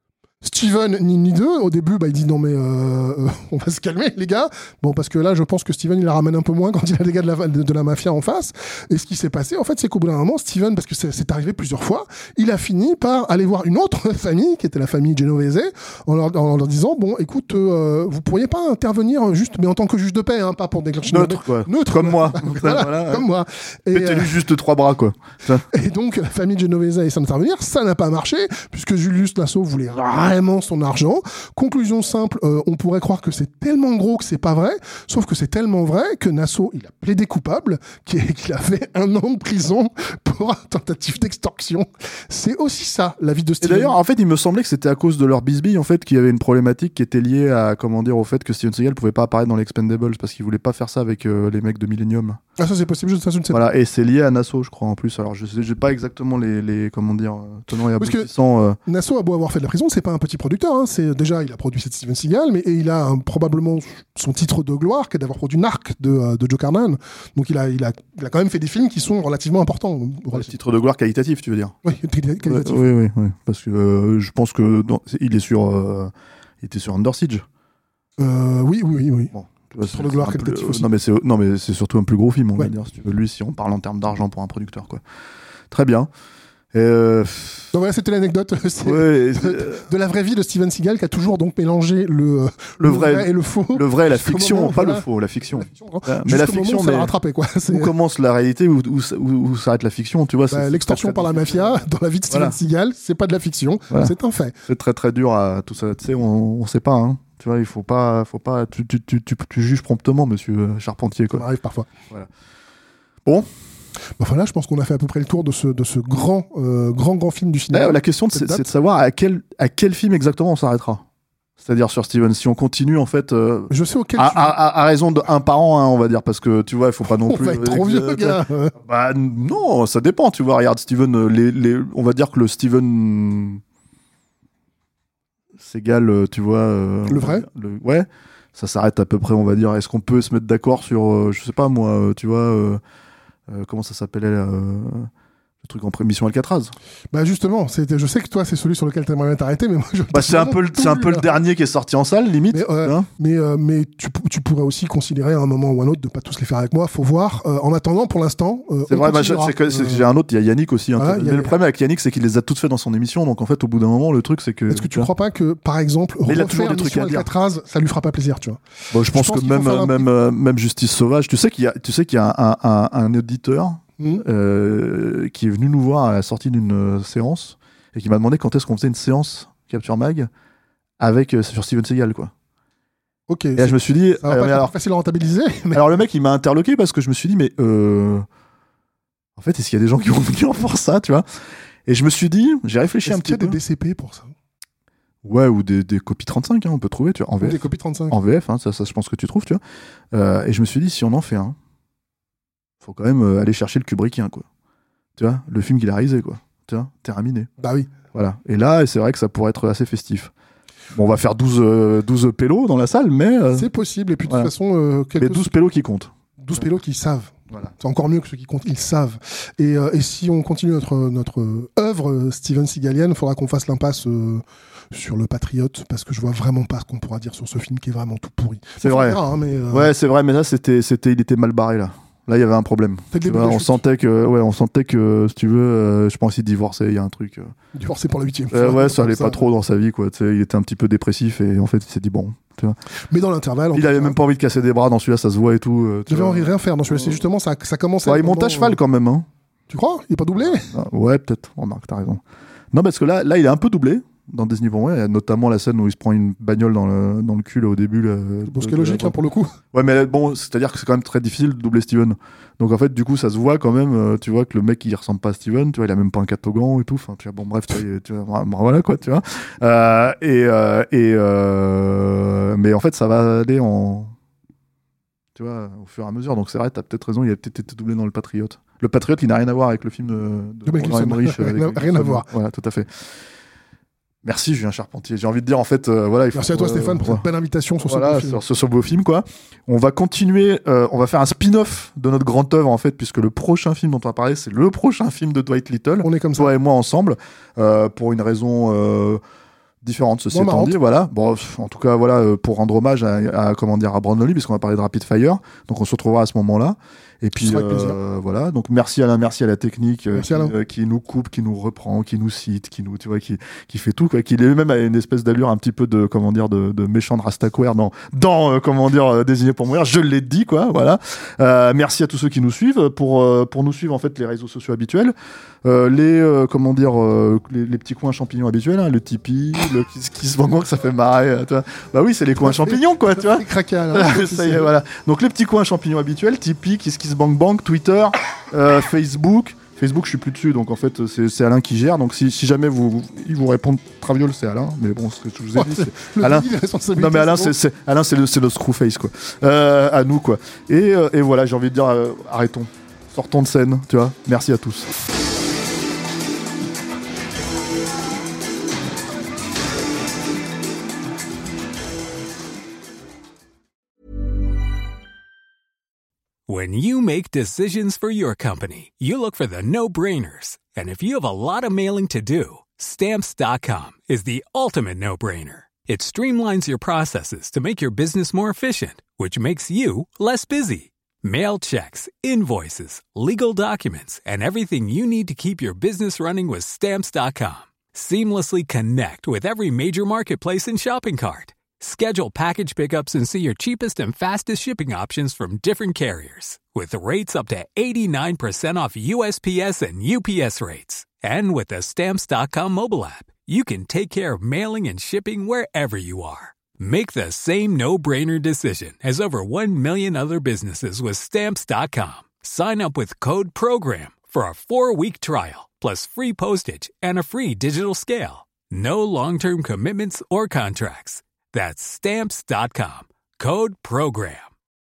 Steven, ni ni deux, au début, bah, il dit non mais euh, euh, on va se calmer les gars. Bon, parce que là, je pense que Steven, il la ramène un peu moins quand il a des gars de la, de, de la mafia en face. Et ce qui s'est passé, en fait, c'est qu'au bout d'un moment, Steven, parce que c'est, c'est arrivé plusieurs fois, il a fini par aller voir une autre famille, qui était la famille Genovese, en leur, en leur disant, bon, écoute, euh, vous pourriez pas intervenir juste, mais en tant que juge de paix, hein, pas pour déclencher... Neutre, quoi. Neutre, comme moi. voilà, voilà, comme moi. Et euh, juste trois bras, quoi. Et donc, la famille Genovese a essayé d'intervenir, ça n'a pas marché, puisque Julius Nassau voulait vraiment son argent. Conclusion simple, euh, on pourrait croire que c'est tellement gros que c'est pas vrai, sauf que c'est tellement vrai que Nassau, il a plaidé coupable, qu'il a fait un an de prison pour tentative d'extorsion. C'est aussi ça, la vie de Steven. Et d'ailleurs, en fait, il me semblait que c'était à cause de leur bisbille, en fait, qu'il y avait une problématique qui était liée à, comment dire, au fait que Steven Seagal pouvait pas apparaître dans les Expendables parce qu'il voulait pas faire ça avec euh, les mecs de Millennium. Ah, ça c'est possible, je, ça, je ne sais voilà, pas. Et c'est lié à Nassau, je crois, en plus. Alors, je sais, j'ai pas exactement les, les comment dire, tenants et aboutissants. Euh... Nassau a beau avoir fait de la prison, c'est pas un petit producteur, hein. C'est déjà, il a produit cette Steven Seagal, mais et il a un, probablement son titre de gloire, qui est d'avoir produit Narc de, de Joe Carnahan. Donc il a, il a, il a quand même fait des films qui sont relativement importants. Le titre de gloire qualitatif, tu veux dire? Oui, qualitatif. Ouais, oui, oui, oui, parce que euh, je pense que non, il est sur, euh, il était sur Under Siege. Euh, oui, oui, oui, oui. Bon. C'est de gloire qualitatif aussi. Non mais c'est non mais c'est surtout un plus gros film, on ouais. va dire. Si tu veux, lui, si on parle en termes d'argent pour un producteur, quoi. Très bien. Et euh... Donc voilà, c'était l'anecdote c'est ouais, de, de la vraie vie de Steven Seagal qui a toujours donc mélangé le, le, le, vrai, vrai et le faux. Le vrai et la fiction, moment, pas voilà. le faux, la fiction. La fiction ouais. Mais la fiction, mais... ça l'a rattrapé, quoi. Où commence la réalité, où, où, où, où s'arrête la fiction, tu vois. Bah, l'extorsion par la mafia dans la vie de Steven voilà. Seagal, c'est pas de la fiction, voilà. C'est un fait. C'est très très dur à tout ça, tu sais, on, on sait pas, hein. Tu vois, il faut pas, faut pas, tu, tu, tu, tu, tu juges promptement, monsieur Charpentier, quoi. Ça arrive parfois. Voilà. Bon. Bah voilà, je pense qu'on a fait à peu près le tour de ce, de ce grand, euh, grand, grand film du cinéma. Là, la question, c'est, c'est de savoir à quel, à quel film exactement on s'arrêtera. C'est-à-dire sur Steven, si on continue en fait. Euh, je sais auquel. À, à, à, à raison de un par an, hein, on va dire, parce que tu vois, il faut pas non on plus. Va être trop vieux, euh, gars. Bah non, ça dépend. Tu vois, regarde Steven, les, les, on va dire que le Steven Seagal, tu vois. Euh, le vrai. Le, ouais. Ça s'arrête à peu près, on va dire. Est-ce qu'on peut se mettre d'accord sur, euh, je sais pas moi, euh, tu vois. Euh, Euh, comment ça s'appelait euh, le truc en prémission Alcatraz? Bah justement, c'était, je sais que toi c'est celui sur lequel t'aimerais t'arrêter, mais moi je bah c'est un peu le, c'est un peu le dernier qui est sorti en salle limite. Mais, euh, hein mais, euh, mais tu, tu pourrais aussi considérer à un moment ou un autre de pas tous les faire avec moi. Faut voir. Euh, en attendant, pour l'instant, euh, c'est vrai. Bah, c'est que c'est, j'ai un autre. Il y a Yannick aussi. Hein, voilà, mais a... le problème avec Yannick, c'est qu'il les a toutes fait dans son émission. Donc en fait, au bout d'un moment, le truc, c'est que. Est-ce que tu, tu crois pas que, par exemple, mais il a toujours des trucs à Alcatraz, ça lui fera pas plaisir, tu vois? Bon, je, je pense, pense que même un... même euh, même Justice Sauvage. Tu sais qu'il y a tu sais qu'il y a un, un, un auditeur. Mmh. Euh, qui est venu nous voir à la sortie d'une euh, séance et qui m'a demandé quand est-ce qu'on faisait une séance Capture Mag avec euh, sur Steven Seagal, quoi. Ok. Et là, je me suis dit, ça va euh, pas être alors, facile à rentabiliser. Mais... Alors le mec il m'a interloqué parce que je me suis dit mais euh... en fait est-ce qu'il y a des gens qui vont venir pour ça, tu vois? Et je me suis dit, j'ai réfléchi est-ce un petit peu. Est-ce qu'il y a des D C P pour ça? Ouais, ou des, des copies trente-cinq, hein, on peut trouver, tu vois, en V F. Des copies trente-cinq. En V F, hein, ça, ça je pense que tu trouves, tu vois. Euh, et je me suis dit si on en fait un, faut quand même euh, aller chercher le Kubrickien, quoi. Tu vois, le film qu'il a réalisé, quoi. Tu vois, terminé. Bah oui. Voilà. Et là, c'est vrai que ça pourrait être assez festif. Bon, on va faire douze, euh, douze pélos dans la salle, mais... Euh... C'est possible, et puis de toute voilà. façon... Euh, mais douze pélos qui comptent. douze pélos qui savent. Voilà. C'est encore mieux que ceux qui comptent, ils savent. Et, euh, et si on continue notre, notre œuvre euh, Steven Seagalienne, il faudra qu'on fasse l'impasse euh, sur Le Patriote, parce que je vois vraiment pas ce qu'on pourra dire sur ce film qui est vraiment tout pourri. C'est vrai. Verra, hein, mais, euh... Ouais, c'est vrai, mais là, c'était, c'était, il était mal barré, là. Là, il y avait un problème. Vois, on sentait que, ouais, on sentait que, si tu veux, euh, je pense qu'il divorçait. Il y a un truc. Euh... Divorcé pour la huitième fois. Euh, ouais, ça allait ça. pas trop dans sa vie, quoi. Tu sais, il était un petit peu dépressif et en fait, il s'est dit bon. Tu vois. Mais dans l'intervalle, il avait cas, même pas envie de casser des bras dans celui-là, ça se voit et tout. Euh, il avait envie de rien faire dans celui-là. C'est justement ça, ça commence. Ouais, il monte à cheval euh... quand même, hein. Tu crois? Il est pas doublé? Ah, ouais, peut-être. Remarque, t'as raison. Non, parce que là, là, il est un peu doublé. dans Désigné pour mourir. Il y a notamment la scène où il se prend une bagnole dans le, dans le cul là, au début. Là, bon, ce qui est logique là, pour le coup. Ouais, mais bon, c'est-à-dire que c'est quand même très difficile de doubler Steven. Donc en fait, du coup, ça se voit quand même. Euh, tu vois que le mec, il ressemble pas à Steven. Tu vois, il a même pas un catogan et tout. Enfin, tu vois, bon, bref, tu vois, tu vois voilà quoi, tu vois. Euh, et euh, et euh, mais en fait, ça va aller en, tu vois, au fur et à mesure. Donc c'est vrai, t'as peut-être raison. Il a peut-être été doublé dans le Patriote. Le Patriote, il n'a rien à voir avec le film de, de, de Roland Emmerich. Rien, rien à voir. Voilà, tout à fait. Merci Julien Charpentier. J'ai envie de dire en fait, euh, voilà. Il faut, Merci à toi euh, Stéphane pour euh, cette belle invitation sur voilà, ce beau film. Sur, sur ce beau film quoi. On va continuer, euh, on va faire un spin-off de notre grande œuvre en fait, puisque le prochain film dont on va parler, c'est le prochain film de Dwight Little. On est comme ça. Toi et moi ensemble, euh, pour une raison euh, différente, ceci bon, étant dit. Voilà. Bon, en tout cas voilà, euh, pour rendre hommage à, à comment dire à Brandon Lee, puisqu'on va parler de Rapid Fire. Donc on se retrouvera à ce moment-là. Et puis euh, voilà, donc merci Alain, merci à la technique euh, qui, euh, qui nous coupe, qui nous reprend, qui nous cite, qui nous, tu vois, qui qui fait tout quoi, qui est même à une espèce d'allure un petit peu de comment dire de, de méchant de Rastaquaire dans dans euh, comment dire euh, Désigné pour mourir. Je l'ai dit quoi, voilà. Euh, merci à tous ceux qui nous suivent pour euh, pour nous suivre en fait les réseaux sociaux habituels, euh, les euh, comment dire euh, les, les petits coins champignons habituels, hein, le Tipeee, le Kiss Kiss Bang Bang, ça fait marrer, tu vois. Bah oui, c'est les coins champignons quoi, tu vois. Ça y est, voilà. Donc les petits coins champignons habituels, Tipeee, Kiss Kiss Bang Bang, Twitter, euh, Facebook. Facebook, je suis plus dessus, donc en fait, c'est, c'est Alain qui gère. Donc si, si jamais vous, vous, il vous répond Traviole, c'est Alain. Mais bon, ce que je vous ai dit, c'est Alain. Non mais Alain, c'est, c'est Alain, c'est le, c'est le Screwface quoi. Euh, à nous quoi. Et, euh, et voilà, j'ai envie de dire, euh, arrêtons, sortons de scène, tu vois. Merci à tous. When you make decisions for your company, you look for the no-brainers. And if you have a lot of mailing to do, Stamps dot com is the ultimate no-brainer. It streamlines your processes to make your business more efficient, which makes you less busy. Mail checks, invoices, legal documents, and everything you need to keep your business running with Stamps dot com. Seamlessly connect with every major marketplace and shopping cart. Schedule package pickups and see your cheapest and fastest shipping options from different carriers. With rates up to eighty-nine percent off U S P S and U P S rates. And with the Stamps dot com mobile app, you can take care of mailing and shipping wherever you are. Make the same no-brainer decision as over one million other businesses with Stamps dot com. Sign up with code PROGRAM for a four-week trial, plus free postage and a free digital scale. No long-term commitments or contracts. That's Stamps dot com. Code PROGRAM.